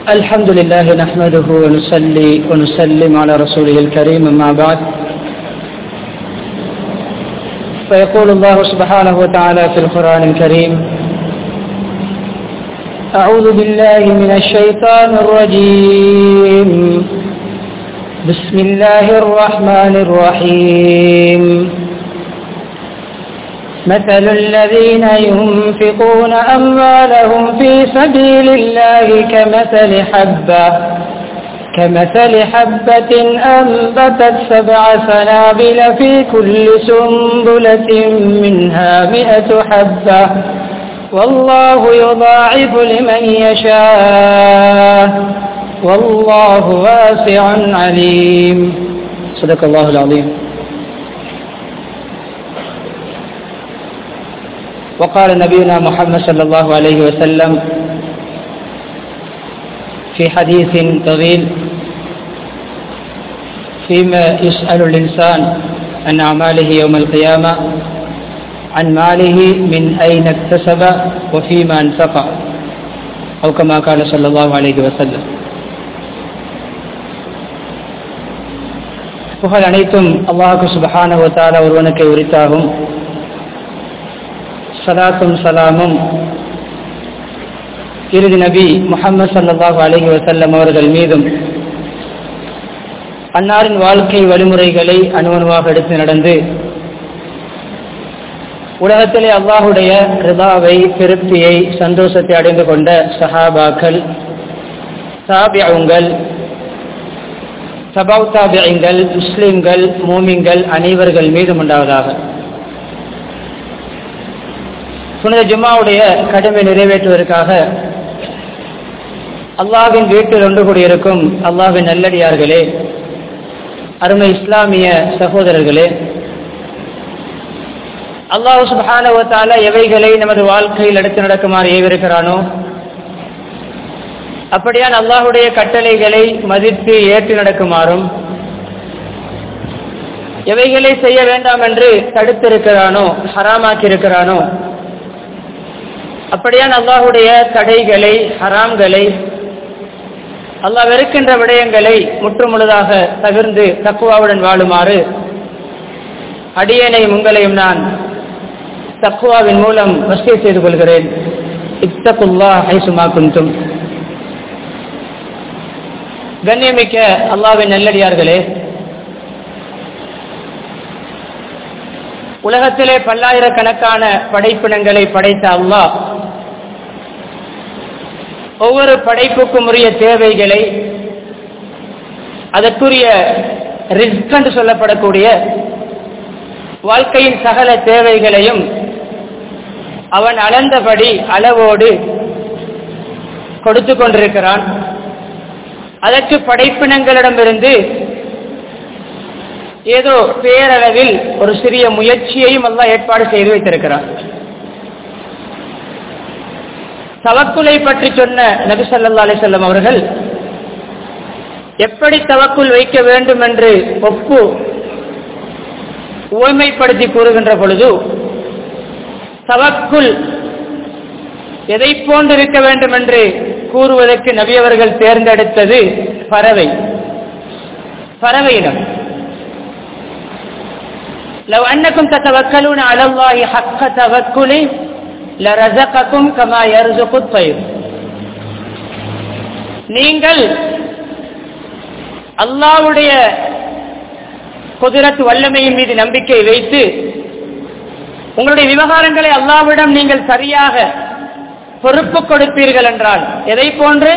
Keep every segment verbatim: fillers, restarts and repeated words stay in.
الحمد لله نحمده ونصلي ونسلم على رسوله الكريم أما بعد فيقول الله سبحانه وتعالى في القرآن الكريم أعوذ بالله من الشيطان الرجيم بسم الله الرحمن الرحيم مثل الذين ينفقون أموالهم في سبيل الله كمثل حبة كمثل حبة أنبتت سبع سنابل في كل سنبلة منها مئة حبة والله يضاعف لمن يشاء والله واسع عليم. صدق الله العظيم. وقال نبينا محمد صلى الله عليه وسلم في حديث طويل فيما يسأل الإنسان عن أعماله يوم القيامة عن ماله من أين اكتسب وفيما أنفق أو كما قال صلى الله عليه وسلم. புகழ் அனைத்தும் அல்லாஹ் சுப்ஹானஹு வ தஆலா ஒருவனுக்கு உரித்தாகும். சலாத்தும் சலாமும் இறுதி நபி முஹம்மது ஸல்லல்லாஹு அலைஹி வஸல்லம் அவர்கள் மீதும் அன்னாரின் வாழ்க்கை வழிமுறைகளை அணுவணுவாக எடுத்து நடந்து உலகத்திலே அல்லாஹுடைய ரிதாவை, திருப்தியை, சந்தோஷத்தை அடைந்து கொண்ட சஹாபாக்கள், தாபிஊங்கள், தபவு தாபிஈன்கள், முஸ்லிம்கள், மூமின்கள் அனைவர்கள் மீதும் உண்டாவதாக. புனித ஜும்மாவுடைய கடமை நிறைவேற்றுவதற்காக அல்லாஹ்வின் வீட்டில் ஒன்று கூடியிருக்கும் அல்லாஹ்வின் நல்லடியார்களே, அருமை இஸ்லாமிய சகோதரர்களே, அல்லாஹ் சுப்ஹானஹு வ தஆலா எவைகளை நமது வாழ்க்கையில் எடுத்து நடக்குமாறு ஏவிருக்கிறானோ அப்படியான் அல்லாஹுடைய கட்டளைகளை மதித்து ஏற்று நடக்குமாறும், எவைகளை செய்ய வேண்டாம் என்று தடுத்திருக்கிறானோ, ஹராமாக்கி இருக்கிறானோ அப்படியான் அல்லாஹுடைய தடைகளை, ஹராம்களை, அல்லாஹ் வெறுக்கின்ற விடயங்களை முற்றுமுழுதாக தவிர்ந்து தக்வாவுடன் வாழுமாறு அடியேனை உங்களையும் நான் தக்வாவின் மூலம் வசிய செய்து கொள்கிறேன். இத்தகுல்லாஹ் ஹைசுமா குன்தும். கண்ணியமிக்க அல்லாஹ்வின் நல்லடியார்களே, உலகத்திலே பல்லாயிரக்கணக்கான படைப்பினங்களை படைத்த அல்லாஹ் ஒவ்வொரு படைப்புக்கும் உரிய தேவைகளை, அதற்குரிய ரிஸ்க் என்று சொல்லப்படக்கூடிய வாழ்க்கையின் சகல தேவைகளையும் அவன் அளந்தபடி அளவோடு கொடுத்து கொண்டிருக்கிறான். அதற்கு படைப்பினங்களிடமிருந்து ஏதோ பேரளவில் ஒரு சிறிய முயற்சியையும் அல்லாஹ் ஏற்பாடு செய்து வைத்திருக்கிறார். தவக்குலை பற்றி சொன்ன நபி ஸல்லல்லாஹு அலைஹி வஸல்லம் அவர்கள் எப்படி தவக்குல் வைக்க வேண்டும் என்று ஒப்பு உவமைப்படுத்தி கூறுகின்ற பொழுது, தவக்குல் எதை போன்றிருக்க வேண்டும் என்று கூறுவதற்கு நபி அவர்கள் தேர்ந்தெடுத்தது பறவை. பறவையிடம் لو أنكم تتوكلون على الله حق توكله لرزقكم كما يرزق الطير. நீங்கள் அல்லாஹ்வுடைய குதிரத் வல்லமையின் மீது நம்பிக்கை வைத்து உங்களுடைய விவகாரங்களை அல்லாஹ்விடம் நீங்கள் சரியாக பொறுப்பு கொடுப்பீர்கள் என்றால் எதை போன்று?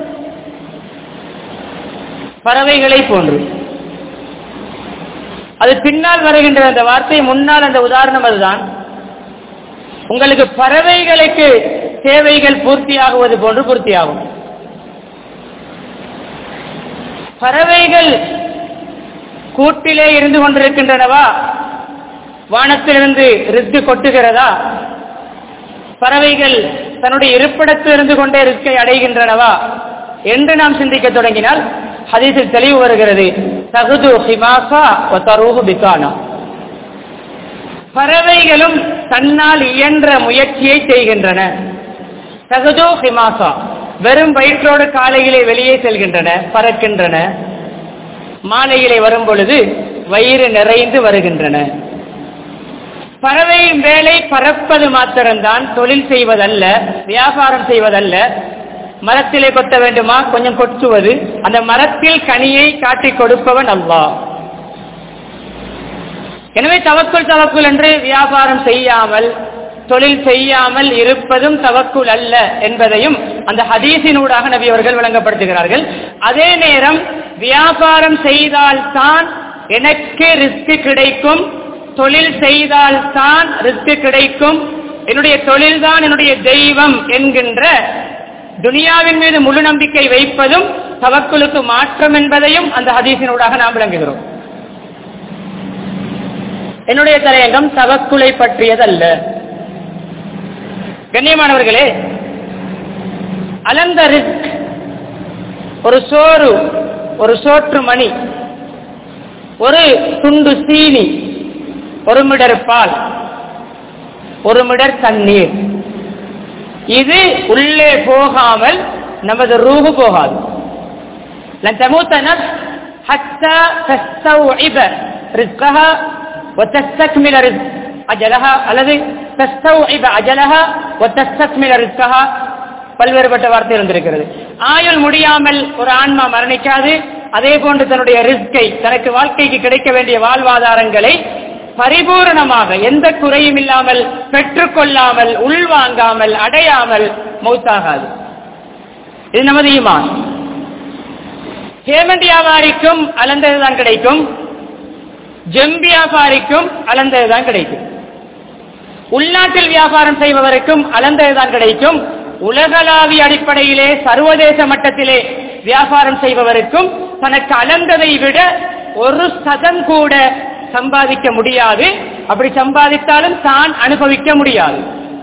பறவைகளை போன்று. அது பின்னால் வருகின்ற அந்த வார்த்தை, முன்னால் அந்த உதாரணம் அதுதான். உங்களுக்கு பறவைகளுக்கு தேவைகள் பூர்த்தியாகுவது போன்று பூர்த்தியாகும். பறவைகள் கூட்டிலே இருந்து கொண்டிருக்கின்றனவா? வானத்திலிருந்து ரிஸ்க் கொட்டுகிறதா? பறவைகள் தன்னுடைய இருப்பிடத்தில் இருந்து கொண்டே ரிஸ்கை அடைகின்றனவா என்று நாம் சிந்திக்க தொடங்கினால் ஹதீஸில் தெளிவு வருகிறது. தகுது ஹிமாசா வ தரூஹு பிகானா. பறவைகளும் தன்னால் இயன்ற முயற்சியை செய்கின்றன. தகுது ஹிமாசா, வெறும் வயிற்றோடு காலையிலே வெளியே செல்கின்றன, பறக்கின்றன. மாலையிலே வரும் பொழுது வயிறு நிறைந்து வருகின்றன. பறவையின் வேலை பறப்பது மாத்திரம்தான், தொழில் செய்வதல்ல, வியாபாரம் செய்வதல்ல. மரத்திலே கொட்ட வேண்டுமா, கொஞ்சம் கொட்டுவது. அந்த மரத்தில் கனியை காட்டி கொடுப்பவன் அல்லாஹ். எனவே தவக்குல் தவக்குல் என்று வியாபாரம் செய்யாமல், தொழில் செய்யாமல் இருப்பதும் தவக்குல் அல்ல என்பதையும் அந்த ஹதீஸினூடாக நபி அவர்கள் விளங்கப்படுத்துகிறார்கள். அதே நேரம் வியாபாரம் செய்தால் தான் எனக்கு ரிஸ்க் கிடைக்கும், தொழில் செய்தால் தான் ரிஸ்க் கிடைக்கும், என்னுடைய தொழில் தான் என்னுடைய தெய்வம் என்கின்ற துனியாவின் மீது முழு நம்பிக்கை வைப்பதும் தவக்குலுக்கு மாற்றம் என்பதையும் அந்த ஹதீஸினூடாக நாம் விளங்குகிறோம். என்னுடைய தலையங்கம் தவக்குலை பற்றியதல்ல. கண்ணியமானவர்களே, அலந்த ரிஸ்க், ஒரு சோறு, ஒரு சோற்று மணி, ஒரு துண்டு சீனி, ஒரு மிடர் பால், ஒரு மிடர் தண்ணீர், இது உள்ளே போகாமல் நமது ரூஹு போகாது. லன் தமூத நஃப்ஸ் ஹத்தா தஸ்தௌஇப ரிஸ்கஹா வதஸ்தக்மில ரிஸ்க் அஜலஹா அல்லது தஸ்தௌஇப அஜலஹா வதஸ்தக்மில ரிஸ்கஹா. பல்வேறுபட்ட வார்த்தை இருந்திருக்கிறது. ஆயுள் முடியாமல் ஒரு ஆன்மா மரணிக்காது. அதே போன்று தன்னுடைய ரிஸ்கை, தனக்கு வாழ்க்கைக்கு கிடைக்க வேண்டிய வாழ்வாதாரங்களை பரிபூரணமாக எந்த குறையும் இல்லாமல் பெற்றுக்கொள்ளாமல், உள்வாங்காமல், அடையாமல் மௌத்தாகாது. இது நமது ஈமான். ஹேமந்த் வியாபாரிக்கும் அளந்ததுதான் கிடைக்கும், ஜெம் வியாபாரிக்கும் அளந்ததுதான் கிடைக்கும், உள்நாட்டில் வியாபாரம் செய்பவருக்கும் அளந்ததுதான் கிடைக்கும், உலகளாவிய அடிப்படையிலே சர்வதேச மட்டத்திலே வியாபாரம் செய்பவருக்கும் தனக்கு அளந்ததை விட ஒரு சதம் கூட சம்பாதிக்க முடியாது. அப்படி சம்பாதித்தாலும் தான் அனுபவிக்க முடியாது.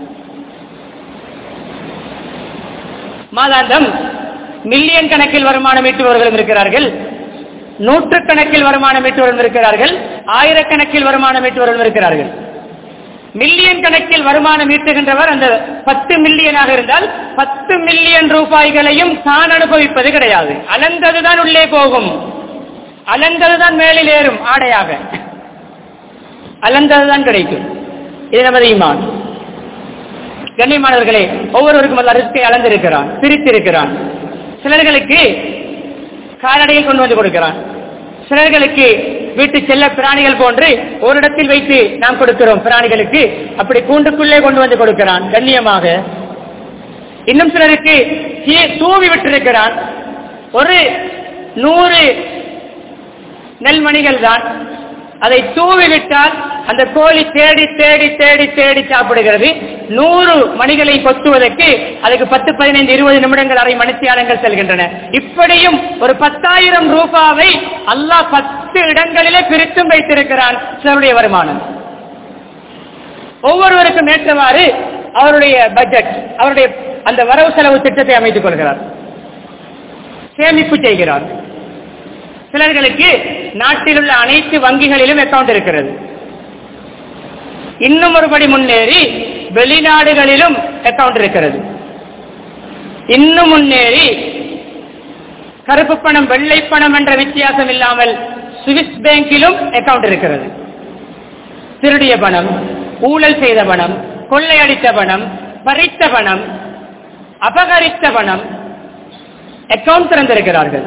மாதாந்தம் மில்லியன் கணக்கில் வருமானம் ஈட்டுபவர்களும் இருக்கிறார்கள், நூற்றுக்கணக்கில் வருமானம் ஈட்டுபவர்களும் இருக்கிறார்கள், ஆயிரக்கணக்கில் வருமானம் ஈட்டுபவர்களும் இருக்கிறார்கள். மில்லியன் கணக்கில் வருமானம் ஈட்டுகின்றவர் அந்த பத்து மில்லியனாக இருந்தால் பத்து மில்லியன் ரூபாய்களையும் தான் அனுபவிப்பது கிடையாது. அளந்ததுதான் உள்ளே போகும், அளந்ததுதான் மேலில் ஏறும் ஆடையாக, அளந்ததுதான் கிடைக்கும். இது நமது ஈமான். கண்ணியமானவர்களே, ஒவ்வொருவருக்கும் அல்ல ரிஸ்கை அளந்திருக்கிறான், பிரித்திருக்கிறான். சிலர்களுக்கு கால்நடையில் கொண்டு வந்து கொடுக்கிறான், சிலர்களுக்கு வீட்டு செல்ல பிராணிகள் போன்று ஒரு இடத்தில் வைத்து நாம் கொடுக்கிறோம் பிராணிகளுக்கு, அப்படி கூண்டுக்குள்ளே கொண்டு வந்து கொடுக்கிறான் கண்ணியமாக. இன்னும் சிலருக்கு தூவி விட்டிருக்கிறான். ஒரு நூறு நெல்மணிகள் தான், அதை தூவி விட்டால் அந்த கோழி தேடி தேடி தேடி தேடி சாப்பிடுகிறது. நூறு மணிகளை கொத்துவதற்கு அதுக்கு பத்து பதினைந்து இருபது நிமிடங்கள் அரை மணித்தியாலங்கள் செல்கின்றன. இப்படியும் ஒரு பத்தாயிரம் ரூபாவை அல்லாஹ் பத்து இடங்களிலே பிரித்தும் வைத்திருக்கிறான் சிலருடைய வருமானம். ஒவ்வொருவருக்கும் ஏற்றவாறு அவருடைய பட்ஜெட், அவருடைய அந்த வரவு செலவு திட்டத்தை அமைத்துக் கொள்கிறார், சேமிப்பு செய்கிறார். சிலர்களுக்கு நாட்டில் உள்ள அனைத்து வங்கிகளிலும் அக்கவுண்ட் இருக்கிறது. இன்னும் ஒருபடி முன்னேறி வெளிநாடுகளிலும் அக்கவுண்ட் இருக்கிறது. இன்னும் முன்னேறி கருப்பு பணம் வெள்ளை பணம் என்ற வித்தியாசம் இல்லாமல் சுவிஸ் பேங்கிலும் அக்கவுண்ட் இருக்கிறது. திருடிய பணம், ஊழல் செய்த பணம், கொள்ளையடித்த பணம், பறித்த பணம், அபகரித்த பணம் அக்கவுண்ட் திறந்திருக்கிறார்கள்.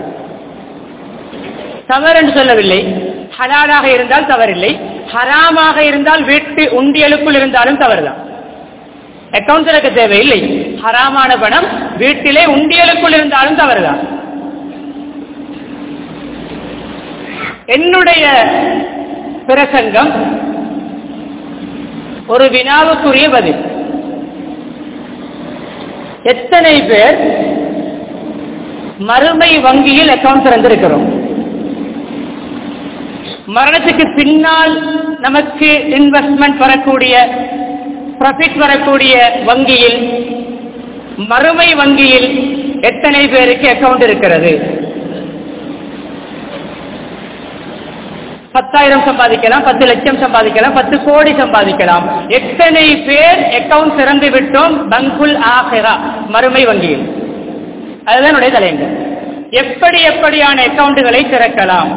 தவறு என்று சொல்லவில்லை, ஹலாலாக இருந்தால் தவறில்லை, ஹராமாக இருந்தால் வீட்டு உண்டியலுக்குள் இருந்தாலும் தவறுதான். அக்கவுண்ட் திறக்க தேவையில்லை. ஹராமான பணம் வீட்டிலே உண்டியலுக்குள் இருந்தாலும் தவறுதான். என்னுடைய பிரசங்கம் ஒரு வினாவுக்குரிய பதில். எத்தனை பேர் மறுமை வங்கியில் அக்கவுண்ட் திறந்திருக்கிறோம்? மரணத்துக்கு பின்னால் நமக்கு இன்வெஸ்ட்மெண்ட் வரக்கூடிய, ப்ராஃபிட் வரக்கூடிய வங்கியில், மறுமை வங்கியில் எத்தனை பேருக்கு அக்கவுண்ட் இருக்கிறது? பத்தாயிரம் சம்பாதிக்கலாம், பத்து லட்சம் சம்பாதிக்கலாம், பத்து கோடி சம்பாதிக்கலாம். எத்தனை பேர் அக்கவுண்ட் திறந்து விட்டோம் பங்குல் ஆஹிரா, மறுமை வங்கியில்? அதுதான் தலையங்கம். எப்படி எப்படியான அக்கவுண்டுகளை திறக்கலாம்,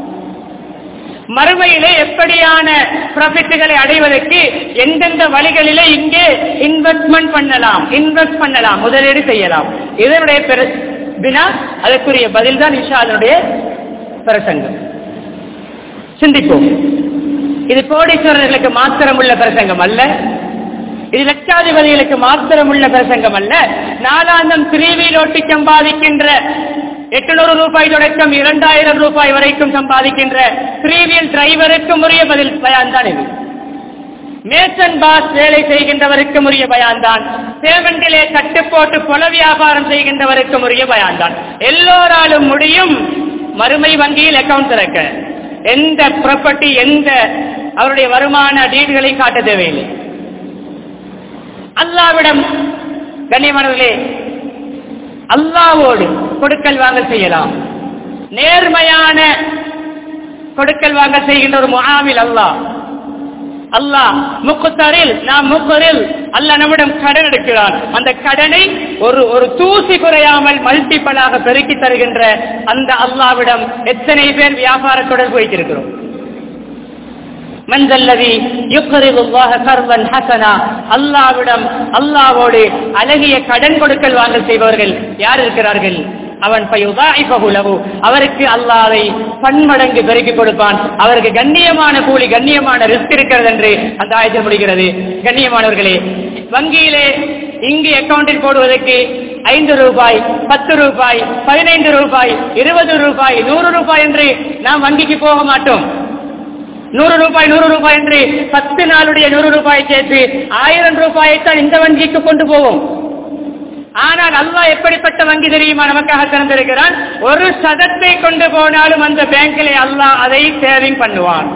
மறுமையிலே எப்படியான ப்ராஃபிட்டுகளை அடைவதற்கு எந்தெந்த வழிகளிலே இங்கே இன்வெஸ்ட்மெண்ட் பண்ணலாம், இன்வெஸ்ட் பண்ணலாம், முதலீடு செய்யலாம். இதனுடைய வினா அதற்குரிய பதில் தான் இன்ஷா அல்லாஹ்வுடைய பிரசங்கம். சிந்திப்போம். இது கோடீஸ்வரர்களுக்கு மாத்திரம் உள்ள பிரசங்கம் அல்ல, இது லட்சாதிபதிகளுக்கு மாத்திரம் உள்ள பிரசங்கம் அல்ல. நாலாந்தம் திரிவில் ஓட்டி சம்பாதிக்கின்ற எட்டுநூறு ரூபாய் தொடக்கம் இரண்டாயிரம் ரூபாய் வரைக்கும் சம்பாதிக்கின்ற த்ரீவீல் டிரைவருக்கும் உரிய பதில் பயான் தான் இது. மேசன் பாஸ் வேலை செய்கின்றவருக்கும் உரிய பயான் தான். சேவண்டிலே கட்டு போட்டு பொல வியாபாரம் செய்கின்றவருக்கும் உரிய பயான் தான். எல்லோராலும் முடியும் மறுமை வங்கியில் அக்கவுண்ட் திறக்க. எந்த ப்ராப்பர்ட்டி, எந்த அவருடைய வருமான டீட்களை காட்ட தேவையில்லை. அல்லாஹ்விடம் கண்ணியமானவர்களே, அல்லாஹ்வோடு கொடுக்கல் வாங்கல் செய்யலாம். நேர்மையான கொடுக்கல் வாங்கல் செய்கின்ற ஒரு முஆமில் அல்லாஹ். அல்லாஹ் முக்தரில், நாம் முக்ரில். அல்லாஹ் நம்மிடம் கடன் எடுக்கிறான். அந்த கடனை ஒரு ஒரு தூசி குறையாமல் மல்டிபிளாக பெருக்கி தருகின்ற அந்த அல்லாஹ்விடம் எத்தனை பேர் வியாபார தொடர்பு வைத்திருக்கிறோம்? மன்தல்லதி யுக்ரிதுல்லாஹ கர்தன் ஹஸனா, அல்லாஹ்விடம் அல்லாஹ்வோடு அழகிய கடன் கொடுக்கல் வாங்கல் செய்பவர்கள் யார் இருக்கிறார்கள்? அவன் ஃபயுதாஇஃபஹு லஹு, அவருக்கு அல்லாஹ்வை பன்மடங்கு பெருக்கி கொடுப்பான். அவருக்கு கண்ணியமான கூலி, கண்ணியமான ரிஸ்க் இருக்கிறது என்று அந்த ஆயத்தில் முடிகிறது. கண்ணியமானவர்களே, வங்கியிலே இங்கு அக்கவுண்டில் போடுவதற்கு ஐந்து ரூபாய், பத்து ரூபாய், பதினைந்து ரூபாய், இருபது ரூபாய், நூறு ரூபாய் என்று நாம் வங்கிக்கு போக மாட்டோம். நூறு ரூபாய் நூறு ரூபாய் என்று பத்து நாளுடைய நூறு ரூபாய் சேர்த்து ஆயிரம் ரூபாயைத்தான் இந்த வங்கிக்கு கொண்டு போவோம். ஆனால் அல்லாஹ் எப்படிப்பட்ட வங்கி தெரியுமா நமக்காக திறந்திருக்கிறான்? ஒரு சதத்தை கொண்டு போனாலும் அந்த பேங்கிலே அல்லாஹ் அதை சேவிங் பண்ணுவான்.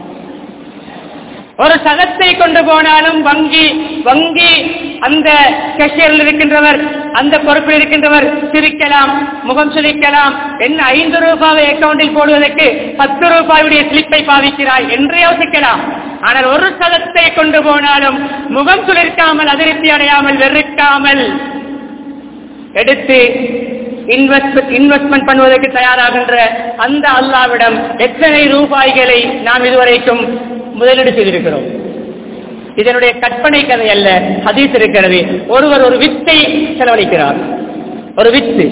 ஒரு சதத்தை கொண்டு போனாலும் வங்கி வங்கி அந்த கேஷியரில் இருக்கின்றவர், அந்த பொறுப்பில் இருக்கின்றவர் சிரிக்கலாம், முகம் சுளிக்கலாம். என்ன ஐந்து ரூபாவை அக்கவுண்டில் போடுவதற்கு பத்து ரூபாயுடைய ஸ்லிப்பை பாவிக்கிறாய் என்று யோசிக்கலாம். ஆனால் ஒரு சதத்தை கொண்டு போனாலும் முகம் சுளிர்க்காமல், அதிருப்தி அடையாமல், வெறுக்காமல் எடுத்து இன்வெஸ்ட்மெண்ட் பண்ணுவதற்கு தயாராகின்ற அந்த அல்லாஹ்விடம் எத்தனை ரூபாய்களை நாம் இதுவரைக்கும் முதலீடு செய்திருக்கிறோம்? இதனுடைய கற்பனை கதை அல்ல, ஹதீஸ் இருக்கிறது. ஒருவர் ஒரு வித்தை செலவழிக்கிறார், ஒரு வித்து.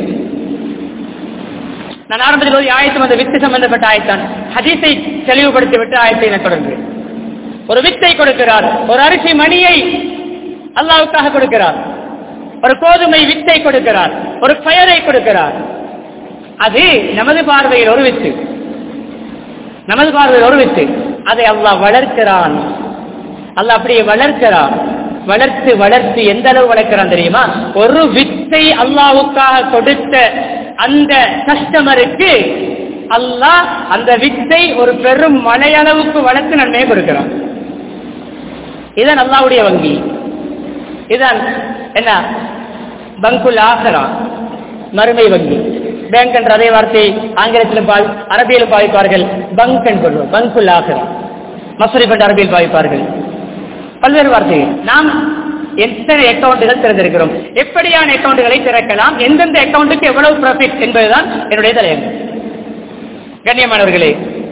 நான் ஆரம்பத்தில் ஒரு ஆயத்தம், அந்த வித்து சம்பந்தப்பட்ட ஆயத்தான். ஹதீஸை தெளிவுபடுத்திவிட்டு ஆயத்தை நான் தொடர்ந்து. ஒரு வித்தை கொடுக்கிறார், ஒரு அரிசி மணியை அல்லாஹ்வுக்காக கொடுக்கிறார், ஒரு கோதுமை வித்தை கொடுக்கிறார், ஒரு பயரை கொடுக்கிறார். அது நமது பார்வையில் ஒரு வித்து, நமது பார்வையில் ஒரு வித்து. அதை அல்லாஹ் வளர்க்கிறான். அல்லாஹ் அப்படியே வளர்க்கிறான். வளர்த்து வளர்த்து எந்த அளவு வளர்க்கிறான் தெரியுமா? ஒரு வித்தை அல்லாஹ்வுக்காக கொடுத்த அந்த கஸ்டமருக்கு அல்லாஹ் அந்த வித்தை ஒரு பெரும் மலையளவுக்கு வளர்த்து நன்மையை கொடுக்கிறான். இதுதான் அல்லாஹ்வுடைய வங்கி. இதுதான் என்ன? பங்குல் ஆஹிரா, மறுமை வங்கி. பேங்க் என்ற அதே வார்த்தை ஆங்கிலத்திலும் அரபியிலும் பாவிப்பார்கள். பங்க் என்பது பங்குல் ஆஹிரா. மஸ்ரிப் என்ற அரபியில் பாவிப்பார்கள். பல்வேறு வார்த்தைகள். நாம் எத்தனை அக்கவுண்டுகள் திறந்திருக்கிறோம், எப்படியான அக்கவுண்டுகளை திறக்கலாம், எந்தெந்த அக்கவுண்டுக்கு எவ்வளவு ப்ராஃபிட் என்பதுதான் என்னுடைய தலையங்கம். கண்ணியமானவர்களே,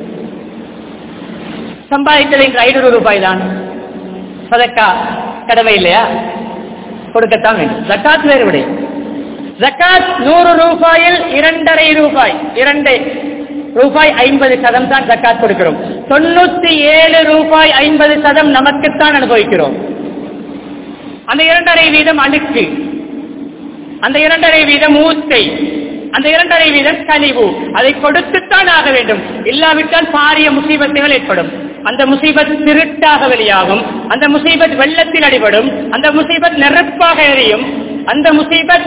சம்பாதித்தது இன்று ஐநூறு ரூபாய் தான். சதக்கா கடமை இல்லையா? கொடுக்கத்தான் வேண்டும். ஜக்காத் வேறு விட. ஜக்காத் நூறு ரூபாயில் இரண்டரை ரூபாய், இரண்டை ரூபாய் ஐம்பது சதம் தான் ஜக்காத் கொடுக்கிறோம். தொண்ணூத்தி ஏழு ரூபாய் ஐம்பது சதம் நமக்குத்தான் அனுபவிக்கிறோம். அந்த இரண்டரை வீதம் அழுக்கு, அந்த இரண்டரை வீதம் ஊத்தை, அந்த இரண்டரை வீதம் கழிவு. அதை கொடுத்துத்தான் ஆக வேண்டும். இல்லாவிட்டால் பாரிய முசீபத்துகள் ஏற்படும். அந்த முசீபத் திருட்டாக வெளியாகும், அந்த முசீபத் வெள்ளத்தில் அடிபடும், அந்த முசீபத் நெருப்பாக எரியும், அந்த முசீபத்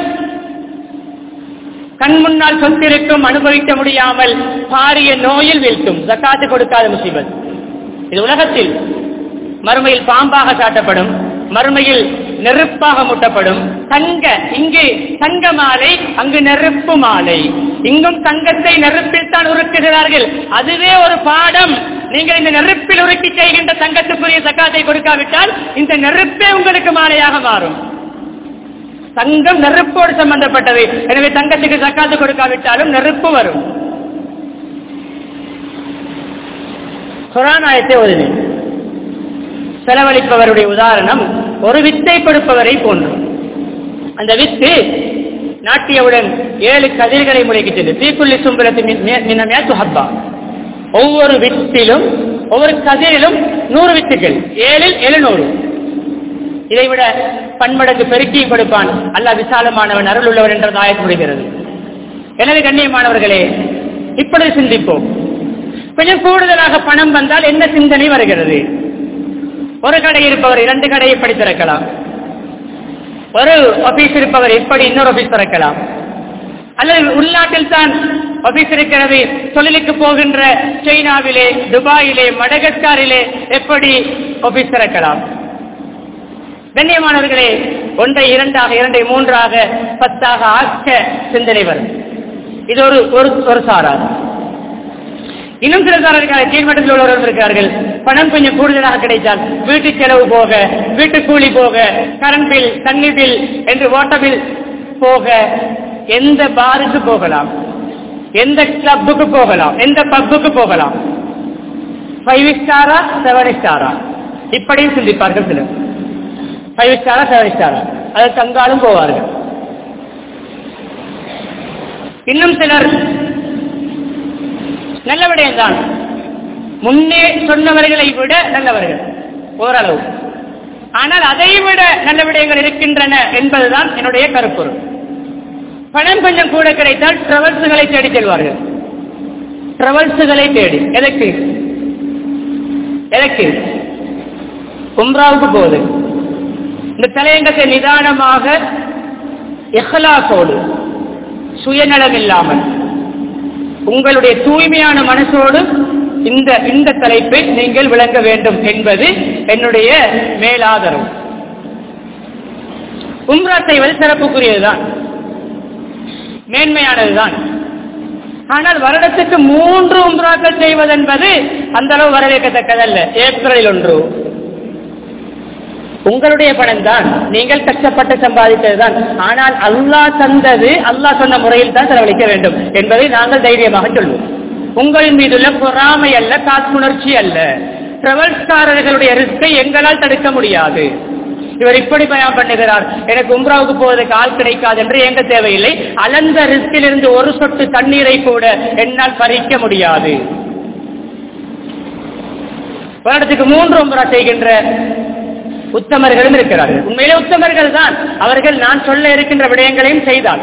கண் முன்னால் சொத்திருக்கும், அனுபவிக்க முடியாமல் பாரிய நோயில் வீழ்த்தும். ஜக்காத்து கொடுக்காத முசீபத் இது உலகத்தில். மறுமையில் பாம்பாக சாட்டப்படும், மறுமையில் நெருப்பாக முட்டப்படும். தங்க, இங்கு தங்க மாலை, அங்கு நெருப்பு மாலை. இங்கும் தங்கத்தை நெருப்பில் தான் உருக்குகிறார்கள். அதுவே ஒரு பாடம். நீங்கள் இந்த நெருப்பில் உருக்கி செய்கின்ற தங்கத்துக்குரிய ஜக்காத்தை கொடுக்காவிட்டால் இந்த நெருப்பே உங்களுக்கு மாலையாக மாறும். தங்கம் நெருப்போடு சம்பந்தப்பட்டது. எனவே தங்கத்துக்கு ஜக்காத்து கொடுக்காவிட்டாலும் நெருப்பு வரும். குர்ஆன் ஆயத்தை ஓதினேன். செலவழிப்பவருடைய உதாரணம் ஒரு வித்தை கொடுப்பவரை போன்று. அந்த வித்து நாட்டியவுடன் ஏழு கதிர்களை முளைக்கிட்டது. தீக்குள்ளி சும்பலத்து ஒவ்வொரு வித்திலும் ஒவ்வொரு கதிரிலும் நூறு வித்துக்கள், ஏழில் எழுநூறு. இதைவிட பன்மடங்கு பெருக்கி கொடுப்பான். அல்லாஹ் விசாலமானவன், அருள் உள்ளவர் என்ற ஆயத்து முடிகிறது. எனவே கண்ணியமானவர்களே, இப்படி சிந்திப்போம். கொஞ்சம் கூடுதலாக பணம் வந்தால் என்ன சிந்தனை வருகிறது? ஒரு கடை இருப்பவர் இரண்டு கடையை எப்படி திறக்கலாம்? ஒரு ஆபீஸ் இருப்பவர் எப்படி இன்னொரு ஆபீஸ் திறக்கலாம்? அல்லது உள்நாட்டில் தான் ஆபீஸ் இருக்கிறது, தொழிலுக்கு போகின்ற சைனாவிலே, துபாயிலே, மடகஸ்காரிலே எப்படி ஆபீஸ் திறக்கலாம்? கண்ணியமானவர்களே, ஒன்றை இரண்டாக, இரண்டை மூன்றாக, பத்தாக ஆக்க சிந்தனை வரும். இது ஒரு ஒரு சாரார். இன்னும் சில சாரர்கள் கீழ்மட்டத்தில் உள்ளவர்கள் இருக்கிறார்கள். பணம் கொஞ்சம் கூடுதலாக கிடைத்தால் வீட்டு செலவு போக, வீட்டு கூலி போக, கரண்ட் பில், தண்ணீர் பில் என்று வாட்டர் பில் போக எந்த பாருக்கு போகலாம், எந்த கிளப்புக்கு போகலாம், எந்த பப்புக்கு போகலாம், ஃபைவ் ஸ்டாரா செவன் ஸ்டாரா, இப்படியும் சிந்திப்பார்கள் சிலர். ஃபைவ் ஸ்டாரா செவன் ஸ்டாரா, அது தங்காலும் போவார்கள். இன்னும் சிலர் நல்ல விடயம்தான், முன்னே சொன்னவர்களை விட நல்லவர்கள் ஓரளவு, ஆனால் அதை விட நல்ல விடயங்கள் இருக்கின்றன என்பதுதான் என்னுடைய கருப்பொருள். பணம் கொஞ்சம் கூட கிடைத்தால் டிராவல்ஸுகளை தேடி செல்வார்கள். டிராவல்ஸுகளை தேடி எதற்கு? எதற்கு? உம்ராவுக்கு போகுது. இந்த தலையங்கத்தை நிதானமாக இஹ்லாஸோடு, சுயநலம் இல்லாமல், உங்களுடைய தூய்மையான மனசோடு இந்த இந்த தலைப்பை நீங்கள் விளங்க வேண்டும் என்பது என்னுடைய மேலாதரவு. உம்ரா செய்வது சிறப்புக்குரியதுதான், மேன்மையானதுதான். ஆனால் வருடத்துக்கு மூன்று உம்ராக்கள் செய்வதென்பது அந்த அளவு வரவேற்கத்தக்கதல்ல. ஏப்ரலில் ஒன்று உங்களுடைய பணம் தான், நீங்கள் கஷ்டப்பட்டு சம்பாதித்ததுதான். ஆனால் அல்லாஹ் தந்தது அல்லாஹ் சொன்ன முறையில் தான் செலவழிக்க வேண்டும் என்பதை நாங்கள் தைரியமாக சொல்வோம். உங்களின் மீதுள்ள பொறாமை அல்ல, காழ்ப்புணர்ச்சி அல்ல. டிராவல்ஸ்காரர்களுடைய ரிஸ்கை எங்களால் தடுக்க முடியாது. இவர் இப்படி பயம் பண்ணுகிறார், எனக்கு உம்ராவுக்கு போவதற்கு ஆள் கிடைக்காது என்று எங்க தேவையில்லை. அளந்த ரிஸ்கில் இருந்து ஒரு சொட்டு தண்ணீரை கூட என்னால் பறிக்க முடியாது. வருடத்துக்கு மூன்று உம்ரா செய்கின்ற உத்தமர்களும் இருக்கிறார்கள். உண்மையிலே உத்தமர்கள் தான் அவர்கள். நான் சொல்ல இருக்கின்ற விடயங்களையும் செய்தால்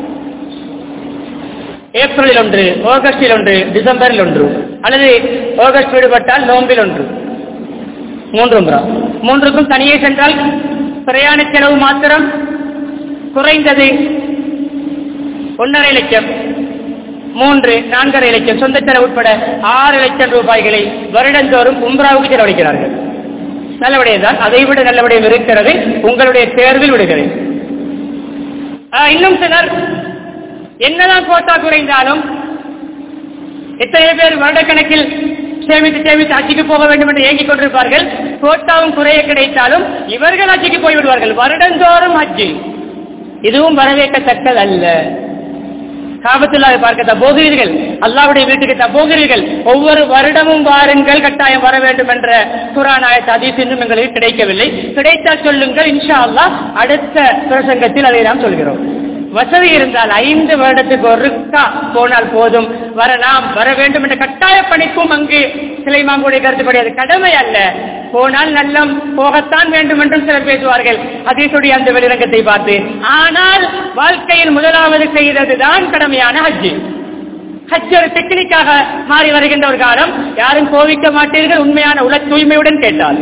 ஏப்ரலில் ஒன்று, ஆகஸ்டில் ஒன்று, டிசம்பரில் ஒன்று, அல்லது ஆகஸ்ட் விடுபட்டால் நோம்பில் ஒன்று, மூன்று உம்ரா. மூன்றுக்கும் தனியே சென்றால் பிரயாண செலவு மாத்திரம் குறைந்தது ஒன்றரை லட்சம், மூன்று நான்கரை லட்சம், சொந்த செலவு உட்பட ஆறு லட்சம் ரூபாய்களை வருடந்தோறும் உம்ராவுக்கு செலவழிக்கிறார்கள். நல்ல விடயம்தான். அதை விட நல்ல விடயம் இருக்கிறது, உங்களுடைய தேர்வில் விடுகிறேன். இன்னும் சிலர் என்னதான் கோட்டா குறைந்தாலும், எத்தனை பேர் வருடக்கணக்கில் சேமித்து சேமித்து அச்சிக்கு போக வேண்டும் என்று ஏங்கிக் கொண்டிருப்பார்கள். கோட்டாவும் குறைய கிடைத்தாலும் இவர்கள் அச்சிக்கு போய்விடுவார்கள். வருடந்தோறும் அஜி, இதுவும் வரவேற்கத்தக்கதல்ல. காபத்துல்லாவை பார்க்க போகிறீர்கள், அல்லாஹ்வுடைய வீட்டுக்கு போகிறீர்கள், ஒவ்வொரு வருடமும் வாருங்கள், கட்டாயம் வர வேண்டும் என்ற குர்ஆன் ஆயத் ஹதீஸ் இன்னும் எங்களுக்கு கிடைக்கவில்லை. கிடைத்தால் சொல்லுங்கள், இன்ஷா அல்லாஹ் அடுத்த பிரசங்கத்தில் அதை நாம் சொல்கிறோம். வசதி இருந்தால் ஐந்து வருடத்துக்கு ஒருக்கா போனால் போதும், வரலாம், வர வேண்டும் என்ற கட்டாய பணிக்கும் அங்கு சிலை மாங்குடைய கருத்துப்படி அது கடமை அல்ல. போனால் நல்லம், போகத்தான் வேண்டும் என்றும் சிலர் பேசுவார்கள் ஹதீஸுடைய அந்த வெளிரங்கத்தை பார்த்து. ஆனால் வாழ்க்கையில் முதலாவது செய்ததுதான் கடமையான ஹஜ்ஜி. ஹஜ் ஒரு டெக்னிக்காக மாறி வருகின்ற ஒரு காலம். யாரும் கோவிக்க மாட்டீர்கள் உண்மையான உல தூய்மையுடன் கேட்டால்.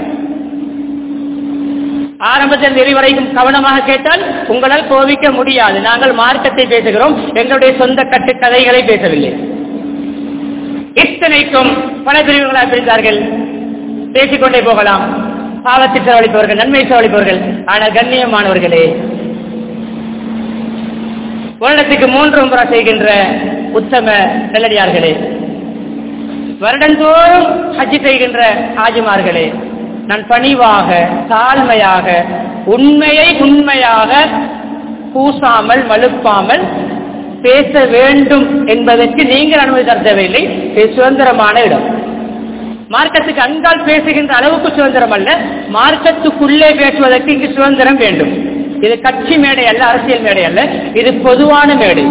ஆரம்பத்தில் வெளிவரைக்கும் கவனமாக கேட்டால் உங்களால் கோவிக்க முடியாது. நாங்கள் மார்க்கத்தை பேசுகிறோம், எங்களுடைய சொந்த கட்டுக்கதைகளை பேசவில்லை. இத்தனைக்கும் பல பிரிவுகளாக பிரிந்தார்கள், பேசிக்கொண்டே போகலாம். பாவத்தை செலவழிப்பவர்கள், நன்மை செலவழிப்பவர்கள். ஆனால் கண்ணியமானவர்களே, வருடத்துக்கு மூன்று உம்ரா செய்கின்ற உத்தம நல்லடியார்களே, வருடந்தோறும் ஹஜ் செய்கின்ற ஹாஜிமார்களே, நான் பணிவாக, தாழ்மையாக, உண்மையை உண்மையாக பூசாமல் மழுப்பாமல் பேச வேண்டும் என்பதற்கு நீங்கள் அனுமதி தர தேவையில்லை. சுதந்திரமான இடம். மார்க்கத்துக்கு அங்கால் பேசுகின்ற அளவுக்கு சுதந்திரம் அல்ல, மார்க்கத்துக்குள்ளே பேசுவதற்கு இங்கு சுதந்திரம் வேண்டும். இது கட்சி மேடை அல்ல, அரசியல் மேடை அல்ல, இது பொதுவான மேடை.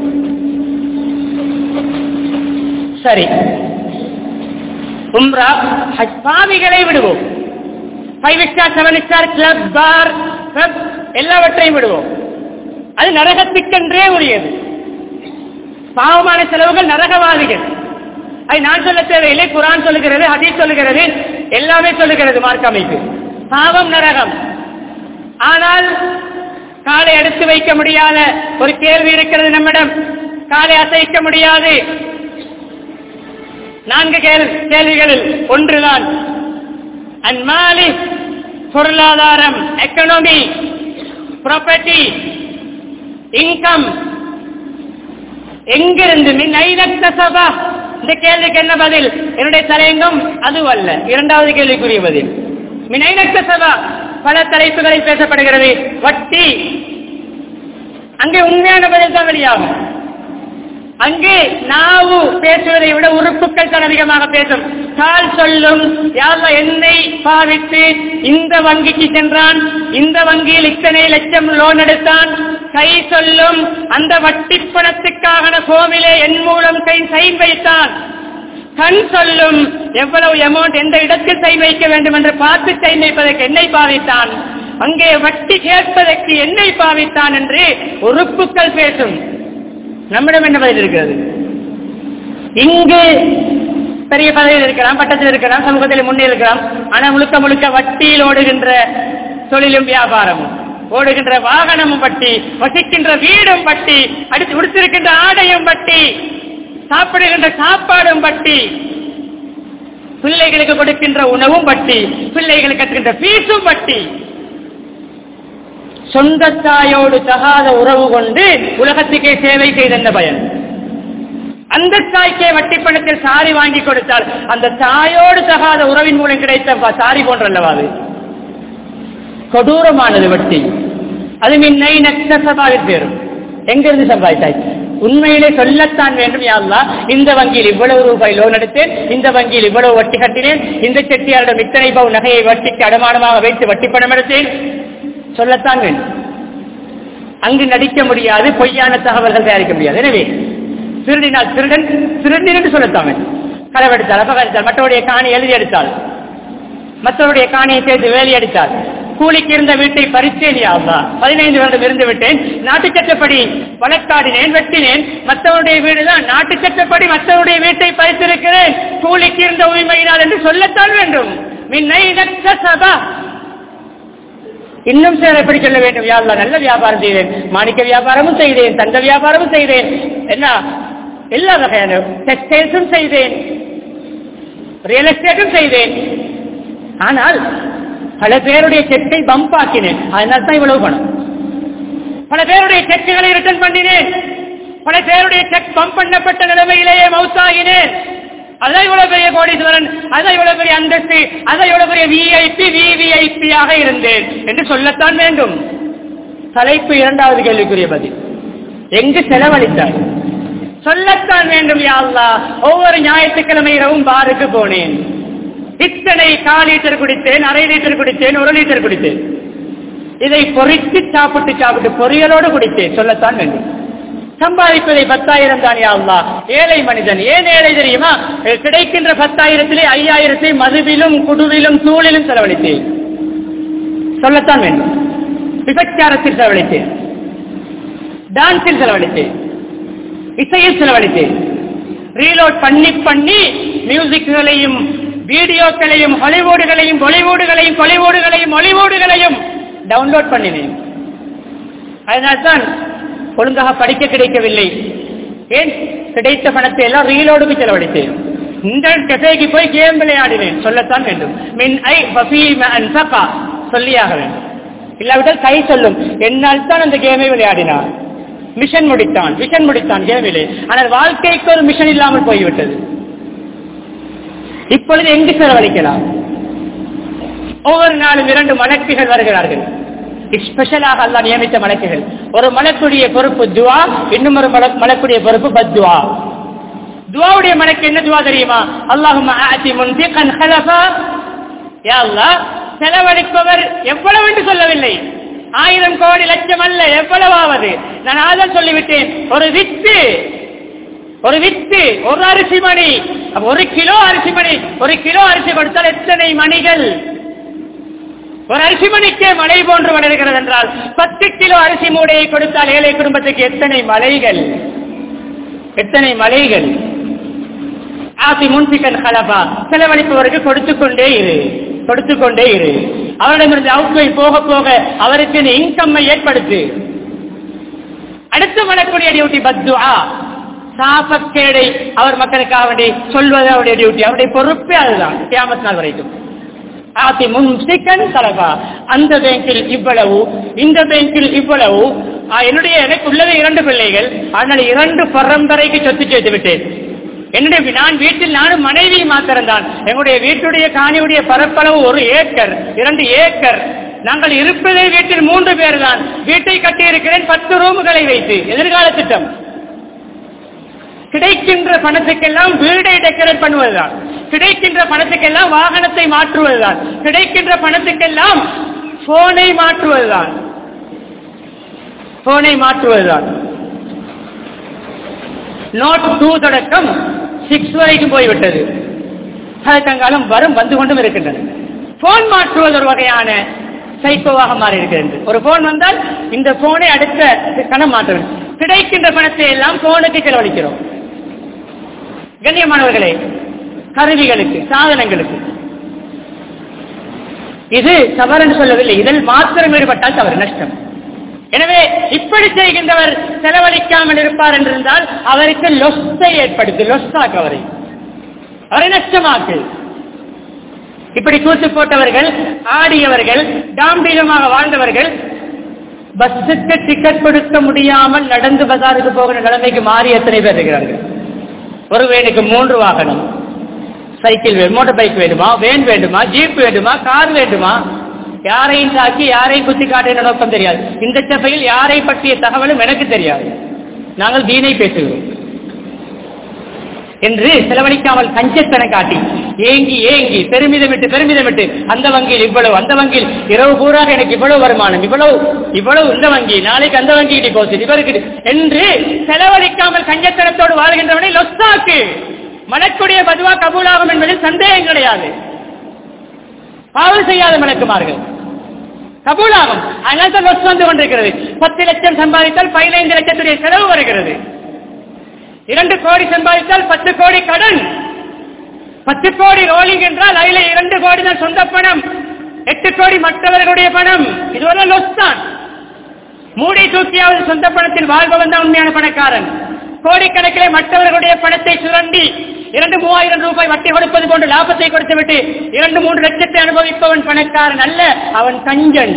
சரி, உம்ரா ஹஜ் பாவிகளை விடுவோம். Five star seven star club bar எல்லாவற்றையும் விடுவோம். அது நரகத்துக்கென்றே உரியது. பாவமான செலவுகள் நரகவாதிகள். அது நான் சொல்ல தேவையில்லை, குர்ஆன் சொல்லுகிறது, ஹதீஸ் சொல்லுகிறது, எல்லாமே சொல்லுகிறது. மார்க்க அமைப்பு பாவம் நரகம். ஆனால் காலை எடுத்து வைக்க முடியாத ஒரு கேள்வி இருக்கிறது நம்மிடம். காலை அசைக்க முடியாது. நான்கு கேள்விகளில் ஒன்றுதான் அன்மாலி, பொருளாதாரம், எக்கனாமி, ப்ராப்பர்ட்டி, இன்கம். எங்கிருந்து மின் ஐநக்தசபா? இந்த கேள்விக்கு என்ன பதில்? என்னுடைய தலையங்கம் அதுவல்ல. இரண்டாவது கேள்விக்குரிய பதில் மின் ஐநக்தசபா. பல தலைப்புகளில் பேசப்படுகிறது. வட்டி, அங்கே உண்மையான பதில் தான் வெளியாகும். அங்கே நாவு பேசுவதை விட உறுப்புகள் தான் அதிகமாக பேசும். கால் சொல்லும், யாரெல்லாம் என்னை பாவித்து இந்த வங்கிக்கு சென்றான், இந்த வங்கியில் இத்தனை லட்சம் லோன் எடுத்தான். கை சொல்லும், அந்த வட்டி பணத்துக்காக கோவிலே என் மூலம் கை சைன் வைத்தான். கண் சொல்லும், எவ்வளவு அமௌண்ட் எந்த இடத்தில் சைன் வைக்க வேண்டும் என்று பார்த்து சைன் வைப்பதற்கு என்னை பாவித்தான். அங்கே வட்டி கேட்பதற்கு என்னை பாவித்தான் என்று உறுப்புகள் பேசும். நம்மிடம் என்ன பதில் இருக்கிறது? இங்கு பெரிய பதவியில் இருக்கலாம், பட்டத்தில் இருக்கலாம், சமூகத்தில் முன்னே இருக்கலாம். ஆனால் முழுக்க முழுக்க வட்டியில் ஓடுகின்ற தொழிலும் வியாபாரமும், ஓடுகின்ற வாகனமும் வட்டி, வசிக்கின்ற வீடும் வட்டி, அடுத்து உடுத்திருக்கின்ற ஆடையும் வட்டி, சாப்பிடுகின்ற சாப்பாடும் வட்டி, பிள்ளைகளுக்கு கொடுக்கின்ற உணவும் வட்டி, பிள்ளைகளுக்கு கட்டுகின்ற பீஸும் வட்டி. சொந்த தாயோடு தகாத உறவு கொண்டு உலகத்துக்கே சேவை செய்த பயன். அந்த தாய்க்கே வட்டி பணத்தில் சாரி வாங்கி கொடுத்தால் அந்த தாயோடு தகாத உறவின் மூலம் கிடைத்த சாரி போன்றல்லவா அது? கொடூரமானது வட்டி. அது மின்னை நக்தசபாவில் பேரும். எங்கிருந்து சம்பாதித்தாய்? உண்மையிலே சொல்லத்தான் வேண்டும். யா அல்லாஹ், இந்த வங்கியில் இவ்வளவு ரூபாய் லோன் எடுத்தேன், இந்த வங்கியில் இவ்வளவு வட்டி கட்டினேன், இந்த செட்டியாரிடம் இத்தனை பவுன் நகையை வட்டிக்கு அடமானமாக வைத்து வட்டி பணம் எடுத்தேன், சொல்லத்தான் வேண்டும். அங்கு நடிக்க முடியாது, பொய்யான தகவல்கள் தயாரிக்க முடியாது. எனவே திருடினால் திருடன் திருடன் என்று சொல்லத்தான் வேண்டும். களவெடுத்தால், அபகரித்தால், மற்றவருடைய காணி எழுதி எடுத்தால், மற்றவருடைய காணியை சேர்த்து வேலி அடித்தால், கூலிக்கு இருந்த வீட்டை பறித்தேன், யா அல்லாஹ், பதினைந்து வருடம் இருந்து விட்டேன், நாட்டு சட்டப்படி வழக்காடினேன், வெட்டினேன், மற்றவருடைய வீடுதான், நாட்டு சட்டப்படி மற்றவருடைய வீட்டை பறித்திருக்கிறேன், கூலிக்கு இருந்த உரிமையினால் என்று சொல்லத்தான் வேண்டும். மின்னை நக்தசபா. இன்னும் சில எப்படி சொல்ல வேண்டும்? யா அல்லாஹ், நல்ல வியாபாரம் செய்தேன், மாணிக்க வியாபாரமும் செய்தேன், தங்க வியாபாரமும் செய்தேன், என்ன எல்லா வகையான டெக்ஸ்டைல்ஸும் செய்தேன், ரியல் எஸ்டேட்டும் செய்தேன். ஆனால் பல பேருடைய செக்கை பம்ப் ஆக்கினேன், அதனால தான் இவ்வளவு பணம். பல பேருடைய செக்குகளை ரிட்டர்ன் பண்ணினேன், பல பேருடைய செக் பம்ப் பண்ணப்பட்ட நிலைமையிலேயே மவுத்தாகினேன். அதான் இவ்வளவு பெரிய கோடீஸ்வரன், அதான் இவ்வளவு பெரிய அந்தஸ்து, அதான் இவ்வளவு பெரிய விஐபி விவிஐபி ஆக இருந்தேன் என்று சொல்லத்தான் வேண்டும். தலைப்பு இரண்டாவது கேள்விக்குரிய பதில். எங்கு செலவழித்தாய்? சொல்லத்தான் வேண்டும். யா அல்லாஹ், ஒவ்வொரு ஞாயிற்றுக்கிழமை இரவும் பாருக்கு போனேன், இத்தனை கால் லிட்டர் குடித்தேன், அரை லிட்டர் குடித்தேன், ஒரு லிட்டர் குடித்தேன், இதை பொறித்து சாப்பிட்டு சாப்பிட்டு பொரியலோடு குடித்தேன், சொல்லத்தான் வேண்டும். சம்பாதிப்பதை பத்தாயிரம் தான். யா அல்லாஹ், ஏழை மனிதன். ஏன் ஏழை தெரியுமா? கிடைக்கின்ற பத்தாயிரத்திலே ஐயாயிரத்தை மதுவிலும் குடுவிலும் தூளிலும் செலவழித்தேன், சொல்லத்தான் வேண்டும். விபச்சாரத்தில் செலவழித்தேன், டான்ஸில் செலவழித்தேன், இசையில் செலவழித்தேன், ரீலோட் பண்ணி பண்ணி மியூசிக்குகளையும் வீடியோக்களையும் ஹாலிவுட்களையும் பாலிவுட்களையும் கொலிவுட்களையும் ஹாலிவுட்களையும் டவுன்லோட் பண்ணினேன். அதனால்தான் ஒழுங்காக படிக்க கிடைக்கவில்லை. ஏன்? கிடைத்த பணத்தை எல்லாம் ரீலோடுக்கு செலவழித்தேன். இந்த கஃபேக்கு போய் கேம் விளையாடினேன், சொல்லத்தான் வேண்டும். மின் ஐ வஃபீம அன்ஃபகா, சொல்லியாக வேண்டும். இல்லாவிட்டால் கை சொல்லும், என்னால் தான் அந்த கேமை விளையாடினார். மிஷன் முடித்தான், மிஷன் முடித்தான் கேமிலே. ஆனால் வாழ்க்கைக்கு ஒரு மிஷன் இல்லாமல் போய்விட்டது. இப்பொழுது எங்கு செலவழிக்கலாம்? ஒவ்வொரு நாளும் இரண்டு மலக்குகள் வருகிறார்கள். ஸ்பெஷலாக அல்லாஹ் நியமித்த மலக்குகள். ஒரு மலக்குடைய பொறுப்பு துஆ, இன்னும் ஒரு மலக்குடைய பொறுப்பு பத்துஆ. துஆவுடைய மலக்கு என்ன துஆ தெரியுமா? அல்லாஹும்ம ஆதி முன்ஃபிகன் ஹலஃபா, யா அல்லாஹ் செலவழிப்பவர் எவ்வளவு என்று சொல்லவில்லை, ஆயிரம் கோடி லட்சம் அல்ல, எவ்வளவாவது. நான் ஆதான் சொல்லிவிட்டேன், ஒரு வித்து ஒரு வித்து ஒரு அரிசி மணி, ஒரு கிலோ அரிசி மணி, ஒரு கிலோ அரிசி கொடுத்தால் எத்தனை மணிகள்? ஒரு அரிசி மணிக்கே மழை போன்று வளர்கிறது என்றால் பத்து கிலோ அரிசி மூடையை கொடுத்தால் ஏழை குடும்பத்துக்கு எத்தனை மலைகள், எத்தனை மலைகள். ஆசி முன்பிகன் ஹலபா, செலவழிப்பவருக்கு கொடுத்துக் கொண்டே இரு, கொடுத்துக் கொண்டே இரு. அவரிடமிருந்து அவுட்கோயிங் போக போக அவருக்கு இன்கம்மை ஏற்படுத்து. அடுத்து வரக்கூடிய டியூட்டி பத்துஆ, சாபக்கேடை அவர் மக்களுக்காக வேண்டி சொல்வது அவருடைய டியூட்டி, அவருடைய பொறுப்பே அதுதான் கியாமத் நாள் வரைக்கும். ஆதி முன்சிகன் தலபா, அந்த பேங்கில் இவ்வளவு, இந்த பேங்கில் இவ்வளவு. என்னுடைய எனக்கு உள்ளது இரண்டு பிள்ளைகள், ஆனால் இரண்டு பரம்பரைக்கு சொத்து சேர்த்து விட்டேன். என்னுடைய நான் வீட்டில் நானும் மனைவி மாத்திரம்தான். எங்களுடைய வீட்டுடைய காணியுடைய பரப்பளவு ஒரு ஏக்கர், இரண்டு ஏக்கர். நாங்கள் இருப்பதே வீட்டில் மூன்று பேர் தான். வீட்டை கட்டி இருக்கிறேன் பத்து ரூமுகளை வைத்து. எதிர்கால திட்டம். கிடைக்கின்ற பணத்துக்கெல்லாம் வீடை டெக்கரேட் பண்ணுவதுதான், கிடைக்கின்ற பணத்துக்கெல்லாம் வாகனத்தை மாற்றுவதுதான், கிடைக்கின்ற பணத்துக்கெல்லாம் போனை மாற்றுவதுதான், போனை மாற்றுவதுதான். நோட் டூ தொடக்கம் சிக்ஸ் வரைக்கும் போய்விட்டது. அதற்காலம் வரும் வந்து கொண்டும் இருக்கின்றன. போன் மாற்றுவது ஒரு வகையான சைக்கோவாக மாறி இருக்கிறது. ஒரு போன் வந்தால் இந்த போனை அடுத்த கணம் மாற்ற வேண்டும். கிடைக்கின்ற பணத்தை எல்லாம் போனுக்கு செலவழிக்கிறோம். கண்ணியமானவர்களே, கருவிகளுக்கு, சாதனங்களுக்கு இது தவறு என்று சொல்லவில்லை. இதில் மாத்திரம் ஈடுபட்டால் தவறு, நஷ்டம். எனவே இப்படி செய்கின்றவர் செலவழிக்காமல் இருப்பார் என்றிருந்தால் அவருக்கு லொஸ்ஸை ஏற்படுத்தி, லொஸ்ஸாக்கு அவரை அவரை நஷ்டமாக்கு. இப்படி கூத்து போட்டவர்கள், ஆடியவர்கள், டாம்பீகமாக வாழ்ந்தவர்கள் பஸ்ஸுக்கு டிக்கெட் கொடுக்க முடியாமல் நடந்து பஜாருக்கு போகிற நிலைமைக்கு மாறி எத்தனை பேர் இருக்கிறார்கள். ஒரு வேனுக்கு மூன்று வாகனம், சைக்கிள் வேணும், மோட்டார் பைக் வேண்டுமா, வேன் வேண்டுமா, ஜீப் வேண்டுமா, கார் வேண்டுமா, யாரையும் தாக்கி யாரையும் குத்தி காட்ட நோக்கம் தெரியாது. இந்த சபையில் யாரை பற்றிய தகவலும் எனக்கு தெரியாது. நாங்கள் தீனை பேசுகிறோம் என்று செலவழிக்காமல் கஞ்சத்தனை காட்டி ஏங்கி ஏங்கி பெருமிதமிட்டு பெருமிதமிட்டு அந்த வங்கியில் இவ்வளவு, அந்த வங்கியில் இரவு பூராக எனக்கு இவ்வளவு வருமானம், இவ்வளவு இவ்வளவு இந்த வங்கி, நாளைக்கு அந்த வங்கி டிபாசிட் இவருக்கு என்று செலவழிக்காமல் கஞ்சத்தனத்தோடு வாழ்கின்றவனை லொஸ்தாக்கு. மலக்குடைய பதுவா கபூலாகும் என்பதில் சந்தேகம் கிடையாது. பாவம் செய்யாத மலக்குமார்கள் கபூலாகும். அதனால் தான் லொஸ் வந்து கொண்டிருக்கிறது. பத்து லட்சம் சம்பாதித்தால் பதினைந்து லட்சத்துடைய செலவு வருகிறது. இரண்டு கோடி சம்பாதித்தால் பத்து கோடி கடன், பத்து கோடி ரோலிங் என்றால் அதில் இரண்டு கோடி தான் சொந்த பணம், எட்டு கோடி மற்றவர்களுடைய பணம். இதுவரை லொஸ் தான். மூடி தூக்கியாவது சொந்த பணத்தில் வாழ்பவன் தான் உண்மையான பணக்காரன். கோடிக்கணக்கிலே மற்றவர்களுடைய பணத்தை சுரண்டி இரண்டு மூவாயிரம் ரூபாய் வட்டி கொடுப்பது போன்று லாபத்தை கொடுத்துவிட்டு இரண்டு மூன்று லட்சத்தை அனுபவிப்பவன் பணக்காரன் அல்ல, அவன் கஞ்சன்.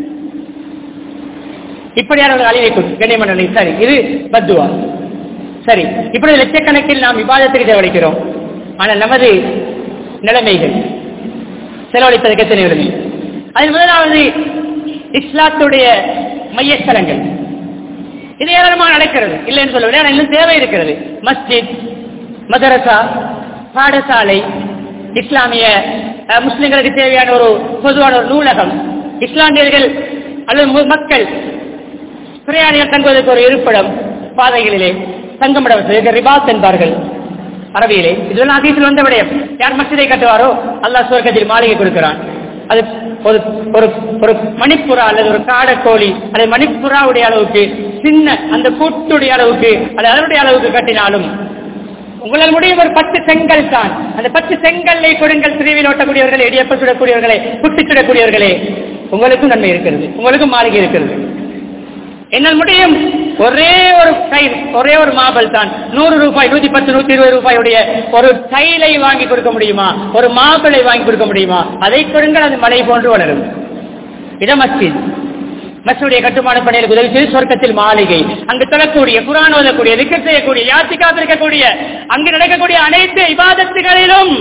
இப்படியானவர்கள் அழிவை கண்ணியமன்ன. சரி, இது பத்துவா. சரி, இப்படி லட்சக்கணக்கில் நாம் விவாதத்துக்கு செலவழிக்கிறோம். ஆனால் நமது நிலைமைகள் செலவழிப்பதற்கு எத்தனை நிலைமை? அதில் முதலாவது இஸ்லாத்துடைய மையஸ்தலங்கள். இது ஏராளமாக நடக்கிறது, இல்லை என்று சொல்லவில்லை. ஆனால் இன்னும் தேவை இருக்கிறது. மஸ்ஜித், மதரசா, பாடசாலை, இஸ்லாமிய முஸ்லிம்களுக்கு தேவையான ஒரு பொதுவான ஒரு நூலகம், இஸ்லாமியர்கள் அல்லது மக்கள் பிரயாணிகள் தங்குவதற்கு ஒரு இருப்பிடம், பாதைகளிலே தங்கமிடம் ரிபாத் என்பார்கள் அரபியிலே. இதுவெல்லாம் ஹதீஸில் வந்த விடயம். யார் மஸ்ஜிதை கட்டுவாரோ அல்லாஹ் சுவர்க்கத்தில் மாளிகை கொடுக்கிறான். அது ஒரு ஒரு மணிப்புறா அல்லது ஒரு காடக்கோழி அல்லது மணிப்புறாவுடைய அளவுக்கு சின்ன அந்த கூட்டுடைய அளவுக்கு அல்லது அதனுடைய அளவுக்கு கட்டினாலும் உங்களால் முடியும் ஒரு பத்து செங்கல் தான். அந்த பத்து செங்கல்லை கொடுங்கள். திருவிழா ஓட்டக்கூடியவர்களே, இடியப்ப சுடக்கூடியவர்களே, குட்டி சுடக்கூடியவர்களே, உங்களுக்கும் நன்மை இருக்கிறது, உங்களுக்கும் மாளிகை இருக்கிறது. என்னால் முடியும் ஒரே ஒரு டைல், ஒரே ஒரு மாபல் தான் நூறு ரூபாய், நூத்தி பத்து நூத்தி இருபது ரூபாயுடைய ஒரு டைலை வாங்கி கொடுக்க முடியுமா? ஒரு மாபலை வாங்கி கொடுக்க முடியுமா? அதை கொடுங்கள், அது மலை போன்று வளரும். இடம் மஸ்ஜித். மஸ்ஜிதுடைய கட்டுமான பணிகளுக்கு உதவி செய்து சொர்க்கத்தில் மாளிகை, அங்கு தொழக்கூடிய, குர்ஆன் ஓதக்கூடிய, திக்ர் செய்யக்கூடிய, யாத்திகாப் இருக்கக்கூடிய, அங்கு நடக்கக்கூடிய அனைத்து இபாதத்துகளிலும்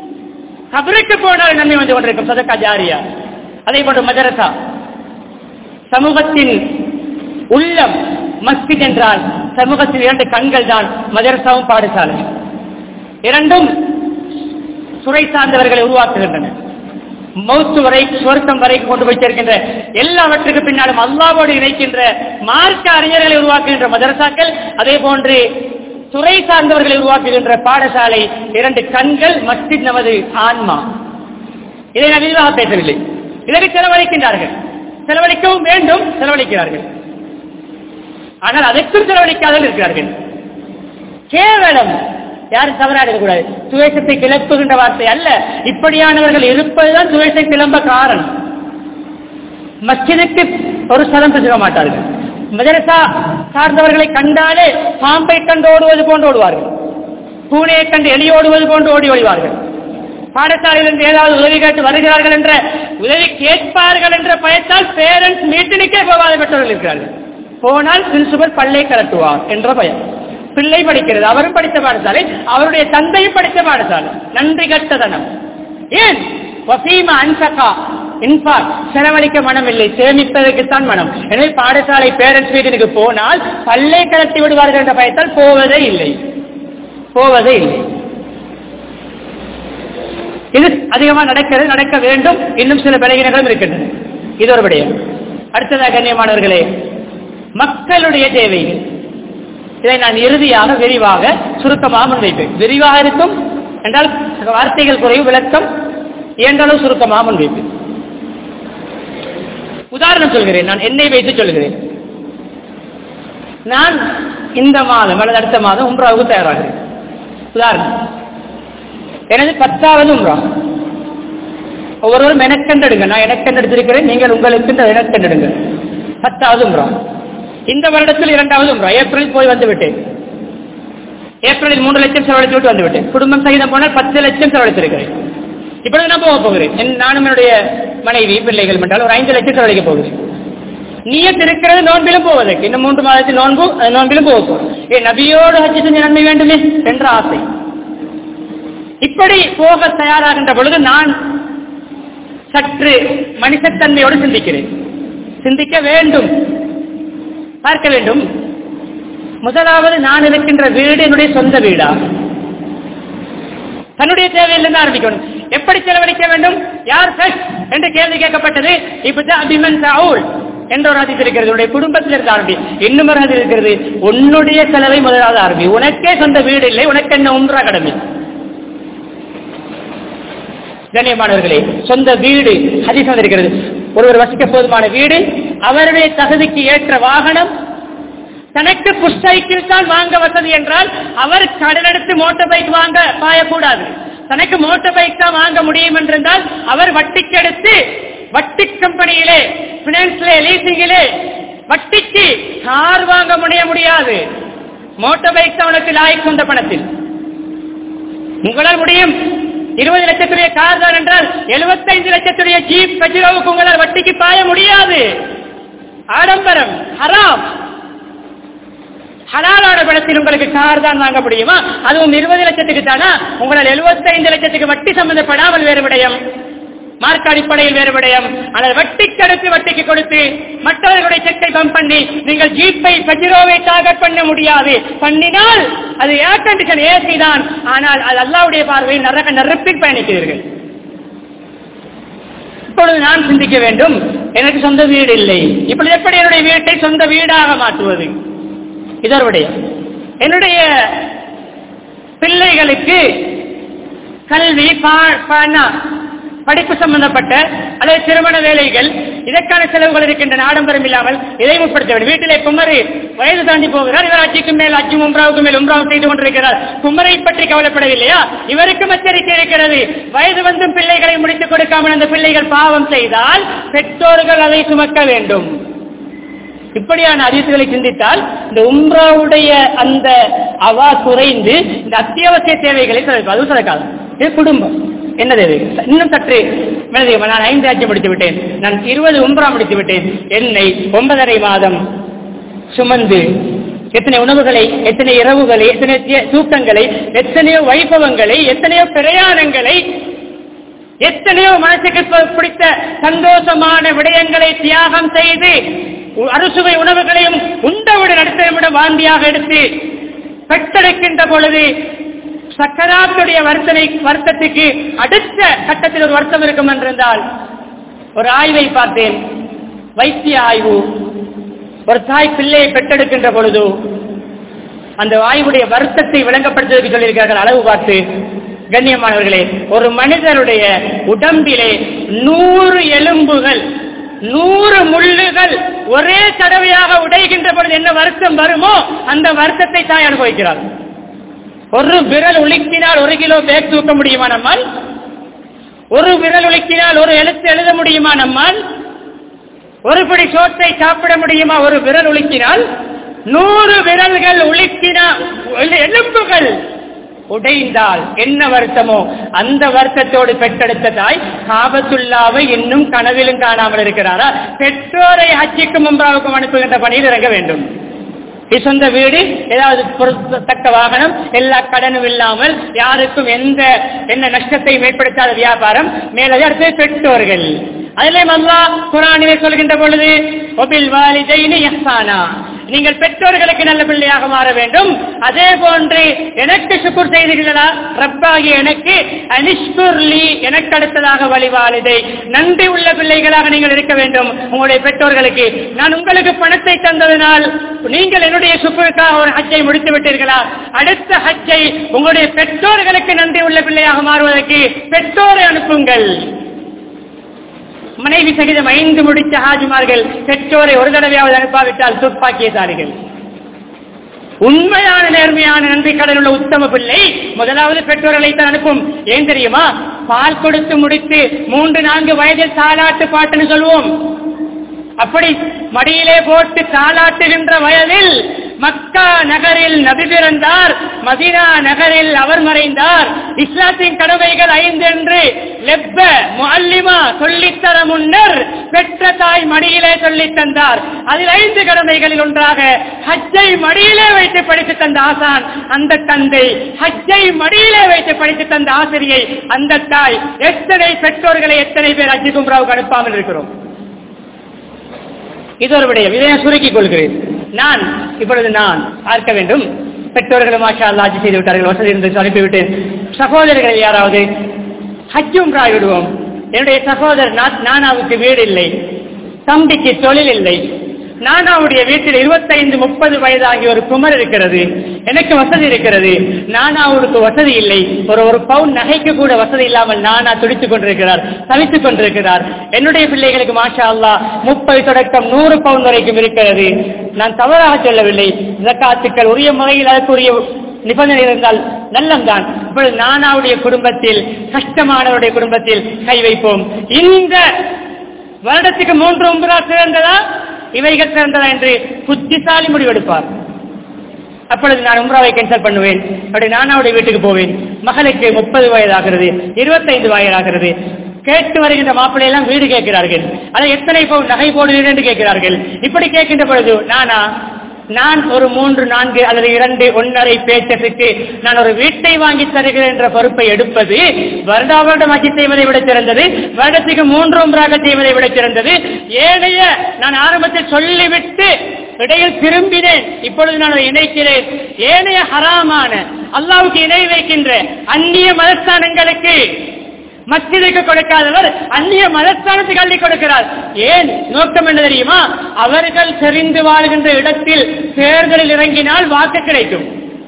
கபருக்கு போனால் நன்மை வந்து கொண்டிருக்கும். சதகா ஜாரியா. அதே போன்று மதரசா, சமூகத்தின் உள்ளம் மஸ்ஜித் என்றால் சமூகத்தில் இரண்டு கண்கள் தான் மதரசாவும் பாடசாலை. இரண்டும் துறை சார்ந்தவர்களை உருவாக்குகின்றன. மௌத்து வரை சுவர்க்கம் வரை கொண்டு போய் சேர்க்கின்ற எல்லாவற்றுக்கு பின்னாலும் அல்லாஹ்வோடு இணைக்கின்ற மார்க்க அறிஞர்களை உருவாக்குகின்ற மதரசாக்கள், அதே போன்று துறை சார்ந்தவர்களை உருவாக்குகின்ற பாடசாலை. இரண்டு கண்கள் மஸ்ஜித் நமது ஆன்மா. இதை நான் விரிவாக பேசவில்லை. இதற்கு செலவழிக்கின்றார்கள், செலவழிக்கவும் வேண்டும், செலவழிக்கிறார்கள். ஆனால் அதற்கும் செலவழிக்காமல் இருக்கிறார்கள். கேவலம் யாரும் தவறாக கூடாது. துவேஷத்தை கிளப்புகின்ற வார்த்தை அல்ல, இப்படியானவர்கள் இருப்பதுதான் துவேஷத்தை கிளம்ப காரணம். மஸ்ஜிதுக்கு ஒரு சதம் பெருக மாட்டார்கள். மதரசா சார்ந்தவர்களை கண்டாலே பாம்பை கண்டு ஓடுவது போன்று ஓடுவார்கள், பூனையை கண்டு எலி ஓடுவது போன்று ஓடி ஓடுவார்கள். பாடசாலையிலிருந்து ஏதாவது உதவி கேட்டு வருகிறார்கள் என்ற உதவி கேட்பார்கள் என்ற பயத்தால் பேரண்ட்ஸ் மீட்டினுக்கே போகாத பெற்றவர்கள் இருக்கிறார்கள். போனால் பிரின்சிபல் பல்லை கலட்டுவார் என்ற பயம். பிள்ளை படிக்கிறது, அவரும் படித்த பாடசாலை, அவருடைய தந்தையும் படித்த பாடசாலை. நன்றி கட்டதனம். ஏன் செலவழிக்க மனம் இல்லை, சேமிப்பதற்குத்தான் மனம். எனவே பாடசாலை பேரண்ட்ஸ் மீட்டினுக்கு போனால் பல்லை கலட்டி விடுவார்கள் என்ற பயத்தால் போவதே இல்லை போவதே இல்லை இது அதிகமாக நடக்கிறது, நடக்க வேண்டும். இன்னும் சில பலகீனங்களும் இருக்கின்றன. இது ஒரு விடயம். அடுத்ததாக கண்ணியமானவர்களே, மக்களுடைய தேவைகள். இதை நான் இறுதியாக விரிவாக சுருக்கமாக முன்வைப்பேன். விரிவாக இருக்கும் என்றால் வார்த்தைகள் குறைவு, விளக்கம் இயன்றளவு சுருக்கமாக முன்வைப்பேன். உதாரணம் சொல்கிறேன், நான் என்னை வைத்து சொல்கிறேன். நான் இந்த மாதம் அல்லது அடுத்த மாதம் உம்ராவுக்கு தயாராகிறேன். உதாரணம், எனது பத்தாவது உம்ரா. ஒவ்வொருவரும் எனக்கென்றெடுங்க. நான் எனக்கென்றெடுத்திருக்கிறேன், நீங்கள் உங்களுக்கு எனக்கென்றெடுங்க. பத்தாவது உம்ரா. இந்த வருடத்தில் இரண்டாவது உம்ரா. ஏப்ரலில் போய் வந்து விட்டேன். ஏப்ரலில் மூன்று லட்சம் செலவழித்து விட்டு வந்து விட்டேன். குடும்பம் சகிதம் போனால் பத்து லட்சம் செலவழித்திருக்கிறேன். இப்பொழுது நான் போக போகிறேன். நானும் என்னுடைய மனைவி பிள்ளைகள் என்றால் ஒரு ஐந்து லட்சம் செலவழிக்க போகிறேன். நியத் இருக்கிறது நோன்பிலும் போவதற்கு. இன்னும் மூன்று மாதத்தில் நோன்பு, நோன்பிலும் போக போகிறோம். ஏ நபியோடு ஹஜ் செஞ்ச நன்மை வேண்டுமே என்ற ஆசை. இப்படி போக தயாராகின்ற பொழுது நான் சற்று மனிதத்தன்மையோடு சிந்திக்கிறேன். சிந்திக்க வேண்டும், பார்க்க வேண்டும். முதலாவது, நான் இருக்கின்ற வீடு என்னுடைய சொந்த வீடா? தன்னுடைய தேவையிலிருந்து ஆரம்பிக்கணும். எப்படி செலவழிக்க வேண்டும், யார் ஃபர்ஸ்ட் என்று கேள்வி கேட்கப்பட்டது. இப்ப என்ற ஒரு ஹதீஸ் இருக்கிறது, உன்னுடைய குடும்பத்தில் இருந்து ஆரம்பி. இன்னும் ஒரு ஹதீஸ் இருக்கிறது, உன்னுடைய செலவை முதலாவது ஆரம்பி. உனக்கே சொந்த வீடு இல்லை, உனக்கு என்ன உம்ரா கடமை? கண்ணியமானவர்களே, சொந்த வீடு ஹதீஸ் இருக்கிறது. ஒருவர் வசிக்க போதுமான வீடு, அவருடைய தகுதிக்கு ஏற்ற வாகனம். தனக்கு புஷ் சைக்கிள் தான் வாங்க வசதி என்றால் அவர் கடனெடுத்து மோட்டார் பைக் வாங்க பாயக்கூடாது. தனக்கு மோட்டார் பைக் தான் வாங்க முடியும் என்றால் அவர் வட்டிக்கு எடுத்து வட்டி கம்பெனியிலே, பினான்ஸ்லே, லீசிங்கிலே வட்டிக்கு கார் வாங்க முடிய முடியாது. மோட்டார் பைக் தான் உனக்கு லாய்க்கு கொண்ட பணத்தில். உங்களால் முடியும் இருபது லட்சத்துடைய கார் தான் என்றால் எழுபத்தைந்து லட்சத்துடைய ஜீப் பஜிரோவுக்கு உங்களால் வட்டிக்கு பாய முடியாது. ஆடம்பரம் ஹராம். ஹலாலான பணத்தில் உங்களுக்கு கார் தான் வாங்க முடியுமா? அதுவும் இருபது லட்சத்துக்கு தானா? உங்களால் எழுபத்தைந்து லட்சத்துக்கு வட்டி சம்பந்தப்படாமல் வேறு விடயம், மார்க்க அடிப்படையில் வேறு விடயம். ஆனால் வட்டிக்கு அடுத்து வட்டிக்கு கொடுத்து மற்றவர்களுடைய செக்கை பம்ப் பண்ணி நீங்கள் ஜீப்பை பஜிரோவை டார்கெட் பண்ண முடியாது. பண்ணினால் அது ஏர் கண்டிஷன் ஏசி தான், ஆனால் அது அல்லாஹ்வுடைய பார்வையில் நரக நெருப்பில் பயணிக்கிறீர்கள். இப்பொழுது நான் சிந்திக்க வேண்டும், எனக்கு சொந்த வீடு இல்லை. இப்பொழுது எப்படி என்னுடைய வீட்டை சொந்த வீடாக மாற்றுவது? இதனுடைய என்னுடைய பிள்ளைகளுக்கு கல்வி, படிப்பு சம்பந்தப்பட்ட அல்லது திருமண வேலைகள், இதற்கான செலவுகள் இருக்கின்றன. ஆடம்பரம் இல்லாமல் இதை முற்படுத்த வேண்டும். வீட்டிலே குமரி வயது தாண்டி போகிறார், இவர் அஜிக்கு மேல் அஜும் உம்ராவுக்கு மேல் உம்ராவும் செய்து கொண்டிருக்கிறார். குமரை பற்றி கவலைப்படவில்லையா? இவருக்கும் எச்சரிக்கை இருக்கிறது. வயது வந்தும் பிள்ளைகளை முடித்துக் கொடுக்காமல் அந்த பிள்ளைகள் பாவம் செய்தால் பெற்றோர்கள் அதை சுமக்க வேண்டும். இப்படியான அறிவுகளை சிந்தித்தால் இந்த உம்ராவுடைய அந்த அவா குறைந்து இந்த அத்தியாவசிய தேவைகளை அது சிறக்காது. இது குடும்பம் என்ன தேவைகள்? இன்னும் சற்று நான் ஐந்து ஆட்சி முடித்து விட்டேன், நான் இருபது உம்ரா முடித்து விட்டேன். என்னை ஒன்பதரை மாதம் சுமந்து எத்தனை உணவுகளை, எத்தனை இரவுகளை, எத்தனை தூக்கங்களை, எத்தனையோ வைபவங்களை, எத்தனையோ பிரயாணங்களை எத்தனையோ மனசுக்கு பிடித்த சந்தோஷமான விடயங்களை தியாகம் செய்து அறுசுவை உணவுகளையும் உண்டவுடன் அடுத்த நிமிடம் வாந்தியாக எடுத்து பெற்றெடுக்கின்ற பொழுது சக்கராத்துடைய வர்த்தனை வருத்தத்துக்கு அடுத்த கட்டத்தில் ஒரு வருத்தம் இருக்கும் என்றிருந்தால், ஒரு ஆய்வை பார்த்தேன், வைத்திய ஆய்வு. ஒரு தாய் பிள்ளையை பெற்றெடுக்கின்ற பொழுது அந்த ஆய்வுடைய வருத்தத்தை விளங்கப்படுத்துவதற்கு சொல்லியிருக்கிறார்கள். அளவு பார்த்து, கண்ணியமானவர்களே, ஒரு மனிதருடைய உடம்பிலே நூறு எலும்புகள் நூறு முள்ளுகள் ஒரே தடவையாக உடைகின்ற பொழுது என்ன வருத்தம் வருமோ அந்த வருத்தத்தை தாய் அனுபவிக்கிறார். ஒரு விரல் உலுக்கினால் ஒரு கிலோ பேக் தூக்க முடியுமா நம்மால்? ஒரு விரல் உலுக்கினால் ஒரு எழுத்து எழுத முடியுமா நம்மால்? ஒரு படி சோற்றை சாப்பிட முடியுமா ஒரு விரல் உலுக்கினால்? நூறு விரல்கள் உலுக்கினால் எலும்புகள் உடைந்தால் என்ன வருத்தமோ அந்த வருத்தத்தோடு பெற்றெடுத்த தாய் காபத்துல்லாவை இன்னும் கனவிலும் காணாமல் இருக்கிறாரா? பெற்றோரை ஹஜ்ஜிக்கும் உம்ராவுக்கும் அனுப்புகின்ற பணியில் இறங்க வேண்டும். சொந்த வீடு, ஏதாவது பொருத்தக்க வாகனம், எல்லா கடனும் இல்லாமல் யாருக்கும் எந்த என்ன நஷ்டத்தையும் ஏற்படுத்தாத வியாபாரம், மேலே அடுத்து பெற்றோர்கள். அதிலே அல்லாஹ் குர்ஆனிலே சொல்கின்ற பொழுது வபில் வாலிதைனி இஹ்சானா, நீங்கள் பெற்றோர்களுக்கு நல்ல பிள்ளையாக மாற வேண்டும். அதே போன்று எனக்கு சுக்குர் செய்தீர்களா ரப்பாகி எனக்கு அனிஷ்குர்லி, எனக்கு அடுத்ததாக வழிவாலிதை, நன்றி உள்ள பிள்ளைகளாக நீங்கள் இருக்க வேண்டும் உங்களுடைய பெற்றோர்களுக்கு. நான் உங்களுக்கு பணத்தை தந்ததனால் நீங்கள் என்னுடைய சுக்குருக்காக ஒரு ஹஜ்ஜை முடித்து விட்டீர்களா? அடுத்த ஹஜ்ஜை உங்களுடைய பெற்றோர்களுக்கு நன்றி உள்ள பிள்ளையாக மாறுவதற்கு பெற்றோரை அனுப்புங்கள். மனைவி சகிதம் ஐந்து முடித்த ஹாஜிமார்கள் பெற்றோரை ஒரு தடவையாவது அனுப்பாவிட்டால் துப்பாக்கியதாரிகள். உண்மையான நேர்மையான நன்றி கடன் உள்ள உத்தம பிள்ளை முதலாவது பெற்றோர்களை தான் அனுப்பும். ஏன் தெரியுமா? பால் கொடுத்து முடித்து மூன்று நான்கு வயதில் தாலாட்டு பாட்டுன்னு சொல்லுவோம். அப்படி மடியிலே போட்டு தாலாட்டுகின்ற வயதில் மக்கா நகரில் நபி பிறந்தார், மதீனா நகரில் அவர் மறைந்தார். இஸ்லாத்தின் கடமைகள் ஐந்து என்று லெப்ப முஅல்லிமா சொல்லித்தர முன்னர் பெற்ற தாய் மடியிலே சொல்லித் தந்தார். அதில் ஐந்து கடமைகளில் ஒன்றாக ஹஜ்ஜை மடியிலே வைத்து படித்து தந்த ஆசான் அந்த தந்தை, ஹஜ்ஜை மடியிலே வைத்து படித்து தந்த ஆசிரியை அந்த தாய். எத்தனை பெற்றோர்களை எத்தனை பேர் ஹஜ்ஜி உம்ராவுக்கு அனுப்பாமல் இருக்கிறோம்? இது ஒரு விடயம். இதை சுருக்கிக் கொள்கிறேன். நான் இப்பொழுது நான் பார்க்க வேண்டும், பெற்றோர்கள் மாஷா அல்லாஹ் ஹஜ் செய்து விட்டார்கள், வசதி இருந்து அனுப்பிவிட்டேன். சகோதரர்கள் யாராவது ஹஜ் உம்ரா விடுவோம். என்னுடைய சகோதரர் நானாவுக்கு வீடு இல்லை, தம்பிக்கு தொழில் இல்லை. நானாவுடைய வீட்டில் இருபத்தைந்து முப்பது வயதாகிய ஒரு குமர் இருக்கிறது. எனக்கு வசதி இருக்கிறது, நானாவுக்கு வசதி இல்லை. ஒரு ஒரு பவுன் நகைக்கு கூட வசதி இல்லாமல் நானா துடித்துக் கொண்டிருக்கிறார், தவித்துக் கொண்டிருக்கிறார். என்னுடைய பிள்ளைகளுக்கு மாஷா அல்லாஹ் முப்பது தொடக்கம் நூறு பவுன் வரைக்கும் இருக்கிறது. நான் தவறாக சொல்லவில்லை. ஜக்காத்துக்கள் உரிய முறையில் அதற்குரிய நிபந்தனை இருந்தால் நல்லம்தான். இப்பொழுது நானாவுடைய குடும்பத்தில், கஷ்டமானவருடைய குடும்பத்தில் கை வைப்போம். இந்த வருடத்துக்கு மூன்று உம்ரா சிறந்ததா இவைகள் சிறந்ததா என்று புத்திசாலி முடிவெடுப்பார். அப்பொழுது நான் உம்ராவை கேன்சல் பண்ணுவேன். அப்படி நானாவுடைய வீட்டுக்கு போவேன். மகளுக்கு முப்பது வயதாகிறது, இருபத்தைந்து வயதாகிறது. கேட்டு வருகின்ற மாப்பிள்ளை எல்லாம் வீடு கேட்கிறார்கள். அதை எத்தனை பவுன் நகை போடுகிறேன் என்று கேட்கிறார்கள். இப்படி கேட்கின்ற பொழுது நானா நான் ஒரு மூன்று நான்கு அல்லது இரண்டு ஒன்றரை பேச்சத்துக்கு நான் ஒரு வீட்டை வாங்கி தருகிறேன் என்ற பொறுப்பை எடுப்பது வருடா வருடம் ஹஜ் செய்வதை விட சிறந்தது, வருடத்துக்கு மூன்று உம்ராக செய்வதை விட சிறந்தது. ஏனைய நான் ஆரம்பத்தில் சொல்லிவிட்டு இடையில் திரும்பினேன், இப்பொழுது நான் அதை இணைக்கிறேன். ஏனைய ஹராமான அல்லாஹ்வுக்கு இணை வைக்கின்ற அந்நிய மதஸ்தானங்களுக்கு மஸ்ஜிதுக்கு கொடுக்காதவர் அந்நிய மதஸ்தானத்துக்கு அள்ளி கொடுக்கிறார். ஏன் நோக்கம் என்ன தெரியுமா? அவர்கள் தெரிந்து வாழ்கின்ற இடத்தில் தேர்தலில் இறங்கினால் வாக்கு கிடைக்கும்.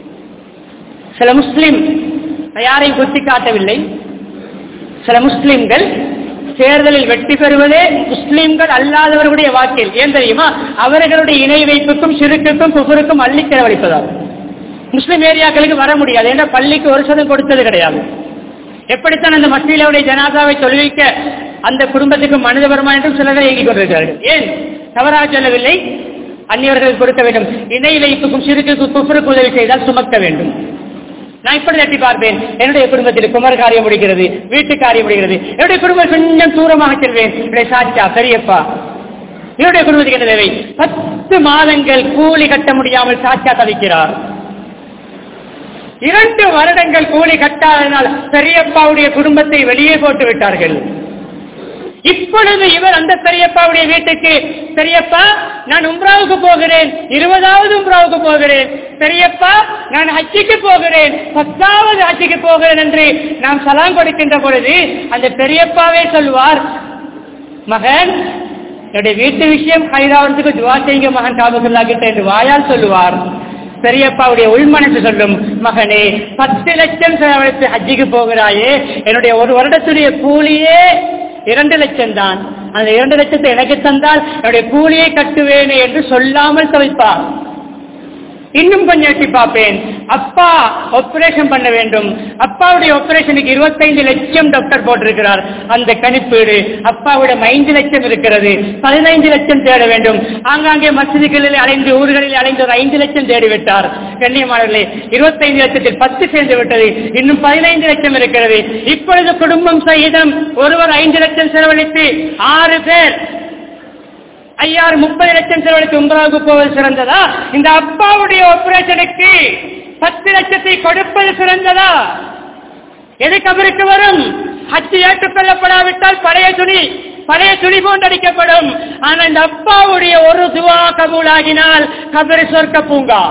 சில முஸ்லிம், யாரையும் குத்தி காட்டவில்லை, சில முஸ்லிம்கள் தேர்தலில் வெற்றி பெறுவதே முஸ்லிம்கள் அல்லாதவர்களுடைய வாக்கில். ஏன் தெரியுமா? அவர்களுடைய இணை வைப்புக்கும் சிறுக்குக்கும் குஃபருக்கும் அள்ளி செலவழிப்பதாகும். முஸ்லிம் ஏரியாக்களுக்கு வர முடியாது. ஏன்னா பள்ளிக்கு ஒரு சதம் கொடுத்தது கிடையாது. எப்படித்தான் அந்த மஸ்ஜிதுடைய ஜனாதாவை தொழுவிக்க அந்த குடும்பத்துக்கு மனிதபரமா என்றும் சிலரை இயங்கிக் கொண்டிருக்கிறார்கள். ஏன் தவறாக சொல்லவில்லை, அந்நியர்களுக்கு கொடுக்க வேண்டும். இணை வைப்புக்கும் சிறுக்குக்கும் குஃபருக்கு உதவி செய்தால் சுமக்க வேண்டும். நான் இப்படி தட்டி பார்ப்பேன். என்னுடைய குடும்பத்தில் குமர் காரியம் முடிகிறது, வீட்டு காரியம் முடிகிறது. என்னுடைய குடும்பம் கொஞ்சம் தூரமாக செல்வேன். என்னுடைய சாச்சா பெரியப்பா, என்னுடைய குடும்பத்துக்கு என்ன தேவை? பத்து மாதங்கள் கூலி கட்ட முடியாமல் சாச்சா தவிக்கிறார். இரண்டு வருடங்கள் கூலி கட்டாதனால் பெரியப்பாவுடைய குடும்பத்தை வெளியே போட்டு விட்டார்கள். இப்பொழுது இவர் அந்த பெரியப்பாவுடைய வீட்டுக்கு, பெரியப்பா நான் உம்ராவுக்கு போகிறேன், இருபதாவது உம்ராவுக்கு போகிறேன், பெரியப்பா நான் ஹஜ்ஜுக்கு போகிறேன், பத்தாவது ஹஜ்ஜுக்கு போகிறேன் என்று நாம் சலாம் கொடுக்கின்ற பொழுது அந்த பெரியப்பாவே சொல்வார், மகன் என்னுடைய வீட்டு விஷயம் கைதாவதுக்கு துவா செய்யுங்க மகன் காபத்துல்லா கிட்ட என்று வாயால் சொல்லுவார். பெரியப்பாவுடைய உள்மனசு சொல்லும், மகனே பத்து லட்சம் செலவழித்து ஹஜ்ஜுக்கு போகிறாயே, என்னுடைய ஒரு வருடத்துடைய கூலியே இரண்டு லட்சம் தான், அந்த இரண்டு லட்சத்தை எனக்கு தந்தால் என்னுடைய கூலியை கட்டுவேனே என்று சொல்லாமல் தவிப்பார். இன்னும் கொஞ்சம் எட்டி பார்ப்பேன், அப்பா ஆபரேஷன் பண்ண வேண்டும், அப்பாவுடைய ஆபரேஷனுக்கு இருபத்தைந்து லட்சம் டாக்டர் போட்டிருக்கிறார், அந்த கணிப்பீடு அப்பாவிடம் ஐந்து லட்சம் இருக்கிறது, பதினைந்து லட்சம் தேட வேண்டும். ஆங்காங்கே மசிதிகளில் அலைந்து ஊர்களில் அலைந்து ஒரு ஐந்து லட்சம் தேடிவிட்டார். கண்ணியமானவர்களே, இருபத்தைந்து லட்சத்தில் பத்து சேர்ந்து விட்டது, இன்னும் பதினைந்து லட்சம் இருக்கிறது. இப்பொழுது குடும்பம் சகிதம் ஒருவர் ஐந்து லட்சம் செலவழித்து ஆறு பேர் ஐயாறு முப்பது லட்சம் செலவழித்து உம்ராவுக்கு போவது சிறந்ததா, இந்த அப்பாவுடைய ஆபரேஷனுக்கு பத்து லட்சத்தை கொடுப்பது சிறந்ததா? எது கபருக்கு வரும்? ஹஜ் ஏற்றுக்கொள்ளப்படாவிட்டால் பழைய துணி பழைய துணி போன்றடிக்கப்படும். ஆனால் இந்த அப்பாவுடைய ஒரு துவா கபூலாகினால் கபரு சொர்க்க பூங்கா.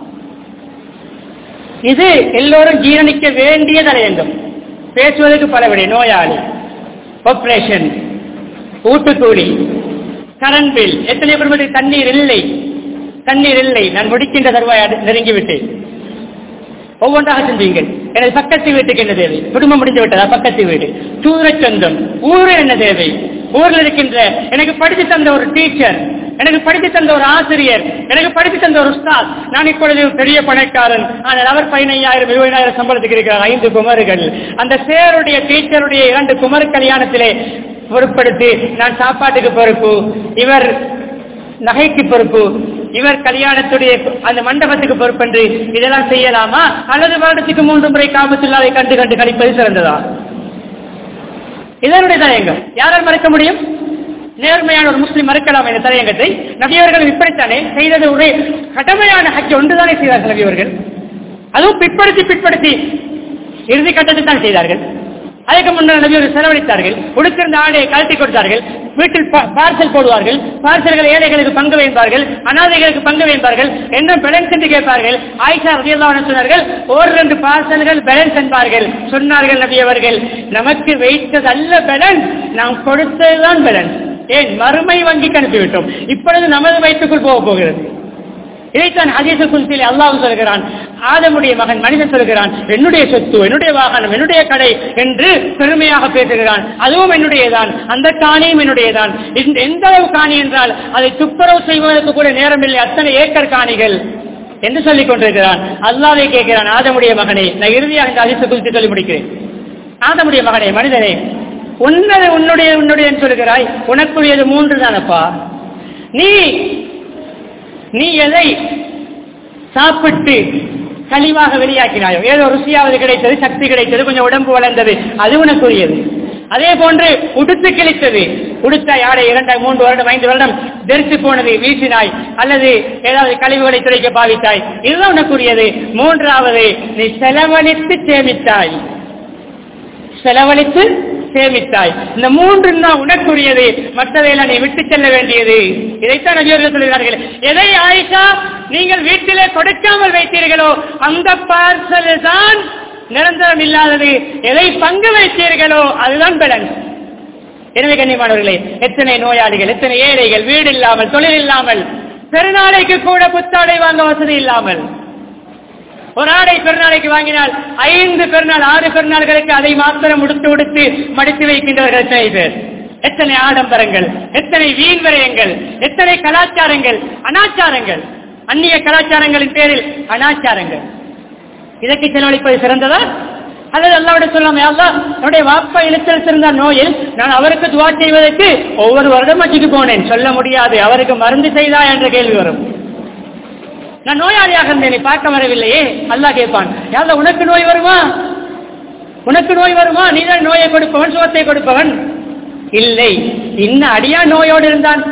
இது எல்லோரும் ஜீரணிக்க வேண்டிய தலையங்கம். பேசுவதற்கு பலவிட நோயாளி, ஆபரேஷன், ஊட்டுக்கூலி, கரண்ட் பில், எத்தனை குடும்பத்தில் தண்ணீர் இல்லை, தண்ணீர் இல்லை, நான் முடிக்கின்ற தருவாய் நெருங்கிவிட்டேன். ஒவ்வொன்றாக சிந்தியுங்கள். எனது பக்கத்து வீட்டுக்கு என்ன தேவை? குடும்பம் முடிந்து விட்டதா? பக்கத்து வீடு, தூர சொந்தம், ஊரு என்ன தேவை? ஊரில் இருக்கின்ற எனக்கு படித்து தந்த ஒரு டீச்சர், எனக்கு படித்து தந்த ஒரு ஆசிரியர், எனக்கு படித்து தந்த ஒரு உஸ்தாத். நான் இப்பொழுது பெரிய பணக்காரன், ஆனால் அவர் பதினையாயிரம் இருபதாயிரம் சம்பளத்துக்கு இருக்கிறார், ஐந்து குமர்கள். அந்த சேருடைய டீச்சருடைய இரண்டு குமர் கல்யாணத்திலே பொறுப்படுத்தி நான் சாப்பாட்டுக்கு பொறுப்பு, இவர் நகைக்கு பொறுப்பு, இவர் கல்யாணத்துடைய அந்த மண்டபத்துக்கு பொறுப்பென்று இதெல்லாம் செய்யலாமா? அல்லது வருடத்துக்கு மூன்று முறை காபத்துல்லாவை கண்டு கண்டு கழிப்பது சிறந்ததா? இதனுடைய தலையங்கம் யாரால் மறுக்க முடியும்? நேர்மையான ஒரு முஸ்லிம் மறுக்கலாம் என்ற தலையங்கத்தை. நபியவர்கள் இப்படித்தானே செய்தது, ஒரு கடமையான ஹஜ் ஒன்றுதானே செய்தார்கள் நபியவர்கள். அதுவும் பிற்படுத்தி பிற்படுத்தி இறுதி கட்டத்தை தான் செய்தார்கள். அதுக்கு முன்னர் நபியவர்கள் செலவழித்தார்கள், உடுத்திருந்த ஆடையை கழட்டி கொடுத்தார்கள், வீட்டில் பார்சல் போடுவார்கள், பார்சல்கள் ஏழைகளுக்கு பங்கு வைப்பார்கள், அனாதைகளுக்கு பங்கு வைப்பார்கள், என்ன பேலன்ஸ் என்று கேட்பார்கள். ஆயிஷா ரலியல்லாஹு அன்ஹா சொன்னார்கள், ஒரு ரெண்டு பார்சல்கள் பேலன்ஸ் என்பார்கள். சொன்னார்கள் நபியவர்கள், நமக்கு வைத்தது அல்ல பேலன்ஸ், நாம் கொடுத்ததுதான் பேலன்ஸ். ஏன்? மறுமை வங்கிக்கு அனுப்பிவிட்டோம், இப்பொழுது நமது வயிற்றுக்குள் போக போகிறது. இதைத்தான் ஹதீஸ் குல்சிலே அல்லாஹ் சொல்கிறான், ஆதமுடைய மகன் மனிதன் சொல்கிறான், என்னுடைய சொத்து, என்னுடைய வாகனம், என்னுடைய கடை என்று பெருமையாக பேசுகிறான். அதுவும் என்னுடையதான், அந்த காணியும் என்னுடையதான். எந்த அளவு காணி என்றால் அதை துப்புரவு செய்வதற்கு கூட நேரமில்லை, அத்தனை ஏக்கர் காணிகள் என்று சொல்லிக் கொண்டிருக்கிறான். அல்லாஹ்வை கேட்கிறான், ஆதமுடைய மகனே, நான் இறுதியாக இந்த ஹதீஸ் குல்சி சொல்லி முடிக்கிறேன். ஆதமுடைய மகனே, மனிதனே, உன்னது உன்னுடைய உன்னுடைய சொல்கிறாய், உனக்குரியது மூன்று தானப்பா. நீ நீ எதை சாப்பிட்டு கழிவாக வெளியாக்கினாயோ, ஏதோ ருசியாவது கிடைத்தது, சக்தி கிடைத்தது, கொஞ்சம் உடம்பு வளர்ந்தது, அது உனக்குரியது. அதே போன்று உடுத்து கிழித்தது, உடுத்தாய் ஆடை இரண்டாய் மூன்று வருடம் ஐந்து வருடம் தெரித்து போனது வீசினாய், அல்லது ஏதாவது கழிவுகளை துடைக்க பாவித்தாய், இதுதான் உனக்குரியது. மூன்றாவது, நீ செலவழித்து சேமித்தாய், செலவழித்து சேமித்தாய். இந்த மூன்று தான் உனக்குரியது, மற்றதையெல்லாம் நீ விட்டு செல்ல வேண்டியது. இதைத்தான் நபியவர்கள் சொல்கிறார்கள். எதை ஆயிஷா நீங்கள் வீட்டிலே கொடுக்காமல் வைத்தீர்களோ அந்த பார்சல் தான் நிரந்தரம் இல்லாதது, எதை பங்கு வைத்தீர்களோ அதுதான் பேலன்ஸ். எனவே கண்ணியமானவர்களே, எத்தனை நோயாளிகள், எத்தனை ஏழைகள், வீடு இல்லாமல், தொழில் இல்லாமல், பெருநாளைக்கு கூட புத்தாடை வாங்க வசதி இல்லாமல், ஒரு ஆடை பெருநாளைக்கு வாங்கினால் ஐந்து பெருநாள் ஆறு பெருநாள்களுக்கு அதை மாத்திரம் உடுத்து உடுத்து மடித்து வைக்கின்றவர்கள் எத்தனை பேர்? எத்தனை ஆடம்பரங்கள், எத்தனை வீண் விரயங்கள், எத்தனை கலாச்சாரங்கள், அனாச்சாரங்கள், அந்நிய கலாச்சாரங்களின் பேரில் அனாச்சாரங்கள். இதற்கு செலவழிப்பது சிறந்ததா? அல்லது அல்லாஹ்விட சொல்லாமே, அல்லாஹ் என்னுடைய வாப்பா இழுத்தல் சிறந்த நோயில் நான் அவருக்கு துவா செய்வதற்கு ஒவ்வொரு வருடம் ஹஜ்ஜுக்கு போனேன், சொல்ல முடியாது. அவருக்கு மருந்து செய்தா என்ற கேள்வி வரும். நான் நோயாளியாக இருந்தேன், பார்க்க வரவில்லையே. அல்லாஹ் கேட்பான், யாரா உனக்கு நோய் வருமா? உனக்கு நோய் வருமா? நீதான் நோயை கொடுப்பவன், சுகத்தை கொடுப்பவன். இல்லை, இன்னும் அடியா நோயோடு இருந்தான்,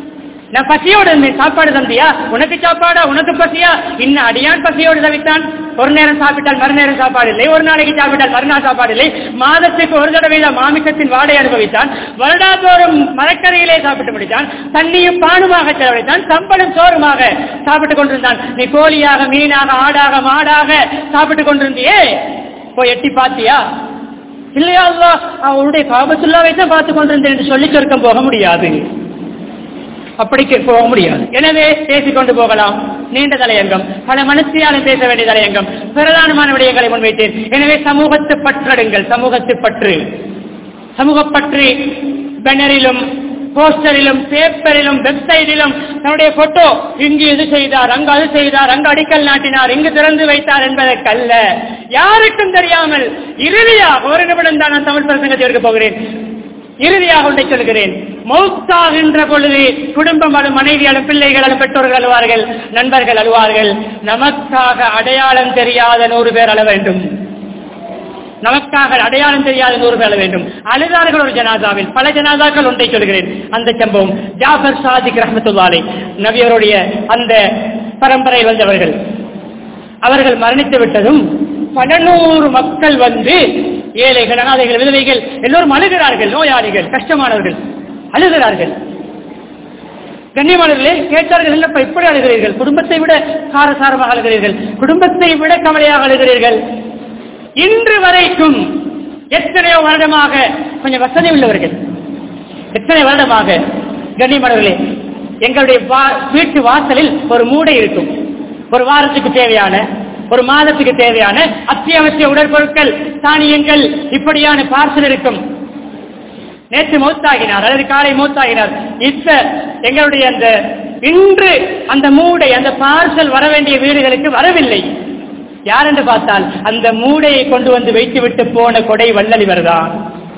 நான் பசியோடு இருந்தேன், சாப்பாடு தந்தியா? உனக்கு சாப்பாடா? உனக்கு பசியா? இன்னும் அடியான் பசியோடு தவித்தான். ஒரு நேரம் சாப்பிட்டால் மறுநேரம் சாப்பாடு இல்லை, ஒரு நாளைக்கு சாப்பிட்டால் மறுநாள் சாப்பாடு இல்லை, மாதத்துக்கு ஒரு தடவை மாமிசத்தின் வாடை அனுபவித்தான், வருடாந்தோறும் மரக்கரையிலே சாப்பிட்டு முடித்தான், தண்ணியும் பானுமாக செலவழித்தான், சம்பளம் சோறுமாக சாப்பிட்டுக் கொண்டிருந்தான். நீ கோழியாக மீனாக ஆடாக மாடாக சாப்பிட்டுக் கொண்டிருந்தியே, போய் எட்டி பாத்தியா? இல்லையா அல்லாஹ் அவருடைய காபத்துல்லாவை தான் பார்த்துக் கொண்டிருந்தேன் என்று சொல்லி சொர்க்கம் போக முடியாது, அப்படி போக முடியாது. எனவே பேசிக்கொண்டு போகலாம். நீண்ட தலையங்கம், பல மனசியாலும் பேச வேண்டிய தலையங்கம், பிரதானமான விடயங்களை முன்வைத்தேன். எனவே சமூகத்து பற்றடுங்கள், சமூகத்து பற்று, சமூக பற்று பேனரிலும் போஸ்டரிலும் பேப்பரிலும் வெப்சைட்டிலும் தன்னுடைய போட்டோ இங்கு இது செய்தார், அங்கு அது செய்தார், அங்கு அடிக்கல் நாட்டினார், இங்கு திறந்து வைத்தார் என்பதற்கல்ல, யாருக்கும் தெரியாமல் இறுதியாக ஒரு நிமிடம் தான் நான் தமிழ் பிரசங்கத்தை எடுக்க போகிறேன். இறுதியாக ஒன்றை சொல்கிறேன். மௌத்தாகின்ற பொழுது குடும்பம் அழும், மனைவி அழும், பிள்ளைகள் அழும், பெற்றோர்கள் அழுவார்கள், நண்பர்கள் அழுவார்கள். நமக்காக அடையாளம் தெரியாத நூறு பேர் அழ வேண்டும், நமக்காக அடையாளம் தெரியாத நூறு பேர் வேண்டும். அழுதார்கள் ஒரு ஜனாதாவில். பல ஜனாதாக்கள் ஒன்றை சொல்கிறேன். அந்த சம்பவம் ஜாஃபர் சாதிக் ரஹ்மத்துல்லாஹி அலைஹி நபியருடைய அந்த பரம்பரை வந்தவர்கள், அவர்கள் மரணித்து விட்டதும் பல நூறு மக்கள் வந்து, ஏழைகள், அனாதைகள், விதவைகள் எல்லோரும் அழுகிறார்கள். நோயாளிகள், கஷ்டமானவர்கள் அழுகிறார்கள். கண்ணியமானவர்களே கேட்டார்கள், என்னப்பா இப்படி அழுகிறீர்கள்? குடும்பத்தை விட காரசாரமாக அழுகிறீர்கள், குடும்பத்தை விட கவலையாக அழுகிறீர்கள். இன்று வரைக்கும் எத்தனையோ வருடமாக, கொஞ்சம் வசதி உள்ளவர்கள், எத்தனை வருடமாக கண்ணியமானவர்களே எங்களுடைய வீட்டு வாசலில் ஒரு மூடை இருக்கும். ஒரு வாரத்துக்கு தேவையான, ஒரு மாதத்துக்கு தேவையான அத்தியாவசிய உடற்பொருட்கள், தானியங்கள், இப்படியான பார்சல் இருக்கும். நேற்று மௌத்தாகினார் அல்லது காலை மௌத்தாகினார். இப்ப எங்களுடைய அந்த இன்று அந்த மூடை, அந்த பார்சல் வர வேண்டிய வீடுகளுக்கு வரவில்லை. யார் என்று பார்த்தால் அந்த மூடையை கொண்டு வந்து வைத்துவிட்டு போன கொடை வள்ளல் இவர்தான்.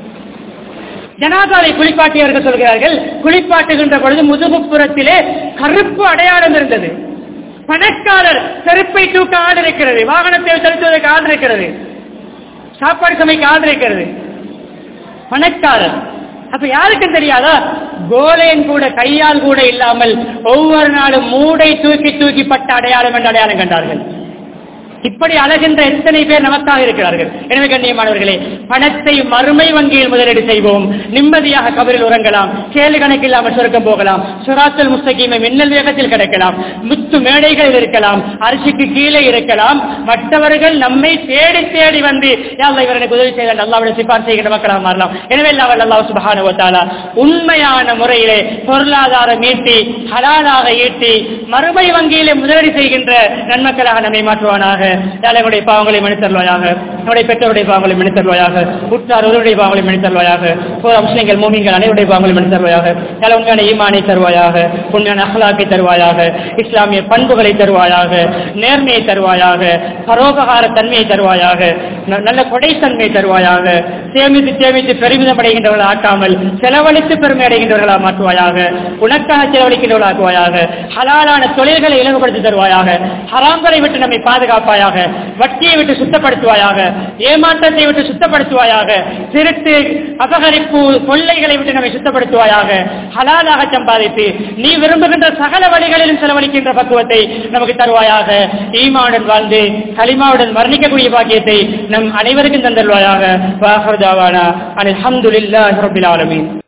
ஜனாதாவை குளிப்பாட்டியவர்கள் சொல்கிறார்கள், குளிப்பாட்டுகின்ற பொழுது முதுகுப்புறத்திலே கருப்பு அடையாளம் இருந்தது. பணக்காரர் செருப்பை தூக்க ஆள் இருக்கிறது, வாகனத்தை செலுத்துவதற்கு ஆள் இருக்கிறது, சாப்பாடு சமைக்க ஆள் இருக்கிறது, பணக்காரர். அப்ப யாருக்கும் தெரியாதா? கோலையன் கூட, கையால் கூட இல்லாமல் ஒவ்வொரு நாளும் மூடை தூக்கி தூக்கி பட்ட அடையாளம் என்று அடையாளம் கண்டார்கள். இப்படி அழகின்ற எத்தனை பேர் நமக்காக இருக்கிறார்கள். எனவே கண்ணியமானவர்களே, பணத்தை மறுமை வங்கியில் முதலீடு செய்வோம், நிம்மதியாக கபரில் உறங்கலாம், கேள்வி கணக்கில்லாமல் சொர்க்கம் போகலாம், சிராத்துல் முஸ்தகீமை மின்னல் வேகத்தில் கிடைக்கலாம், முத்து மேடைகளில் இருக்கலாம், அரிசிக்கு கீழே இருக்கலாம், மற்றவர்கள் நம்மை தேடி தேடி வந்து அல்லாஹ் இவருக்கு உதவி செய்தால் அல்லாஹ்வுடைய சிபாரிசு செய்கின்ற மக்களாக மாறலாம். எனவே அல்லாஹ் சுப்ஹானஹு வ தஆலா உண்மையான முறையிலே பொருளாதாரம் ஈட்டி, ஹலாலாக ஈட்டி, மறுமை வங்கியிலே முதலீடு செய்கின்ற நன்மக்களாக நம்மை மாற்றுவானாக. நம்முடைய பாவங்களை மன்னித்தருள்வாயாக, நம்முடைய பெற்றோருடைய பாவங்களை மன்னித்தருள்வாயாக, உற்றார் ஒருவருடைய பாவங்களை மன்னித்தருள்வாயாக, முஸ்லிம்கள் மூமின்கள் அனைவருடைய பாவங்களை மன்னித்தருள்வாயாக. உண்மையான ஈமானை தருவாயாக, உண்மையான அஹ்லாக்கை தருவாயாக, இஸ்லாமிய பண்புகளை தருவாயாக, நேர்மையை தருவாயாக, பரோபகார தன்மையை தருவாயாக, நல்ல கொடைத்தன்மையை தருவாயாக. சேமித்து சேமித்து பெருமிதம் அடைகின்றவர்கள் ஆக்காமல் செலவழித்து பெருமை அடைகின்றவர்களாக மாற்றுவாயாக. உனக்காக செலவழிக்கின்றவர்களாக்குவாயாக. ஹலாலான தொழில்களை இலகுபடுத்தி தருவாயாக. ஹராம்களை விட்டு நம்மை பாதுகாப்பாயாக. வட்டியை விட்டு சுத்தப்படுத்துவாயாக. ஏமாற்றத்தை விட்டு சுத்தப்படுத்துவாயாக. திருட்டு, அபகரிப்பு, கொள்ளைகளை விட்டு நம்மை சுத்தப்படுத்துவாயாக. ஹலாலாக சம்பாதித்து நீ விரும்புகின்ற சகல வழிகளிலும் செலவழிக்கின்ற பக்குவத்தை நமக்கு தருவாயாக. ஈமானுடன் வாழ்ந்து கலிமாவுடன் மரணிக்கக்கூடிய பாக்கியத்தை நம் அனைவருக்கும் தந்தருவாயாக. வாஹர் தாவானா அல்ஹம்துலில்லாஹி ரப்பில் ஆலமீன்.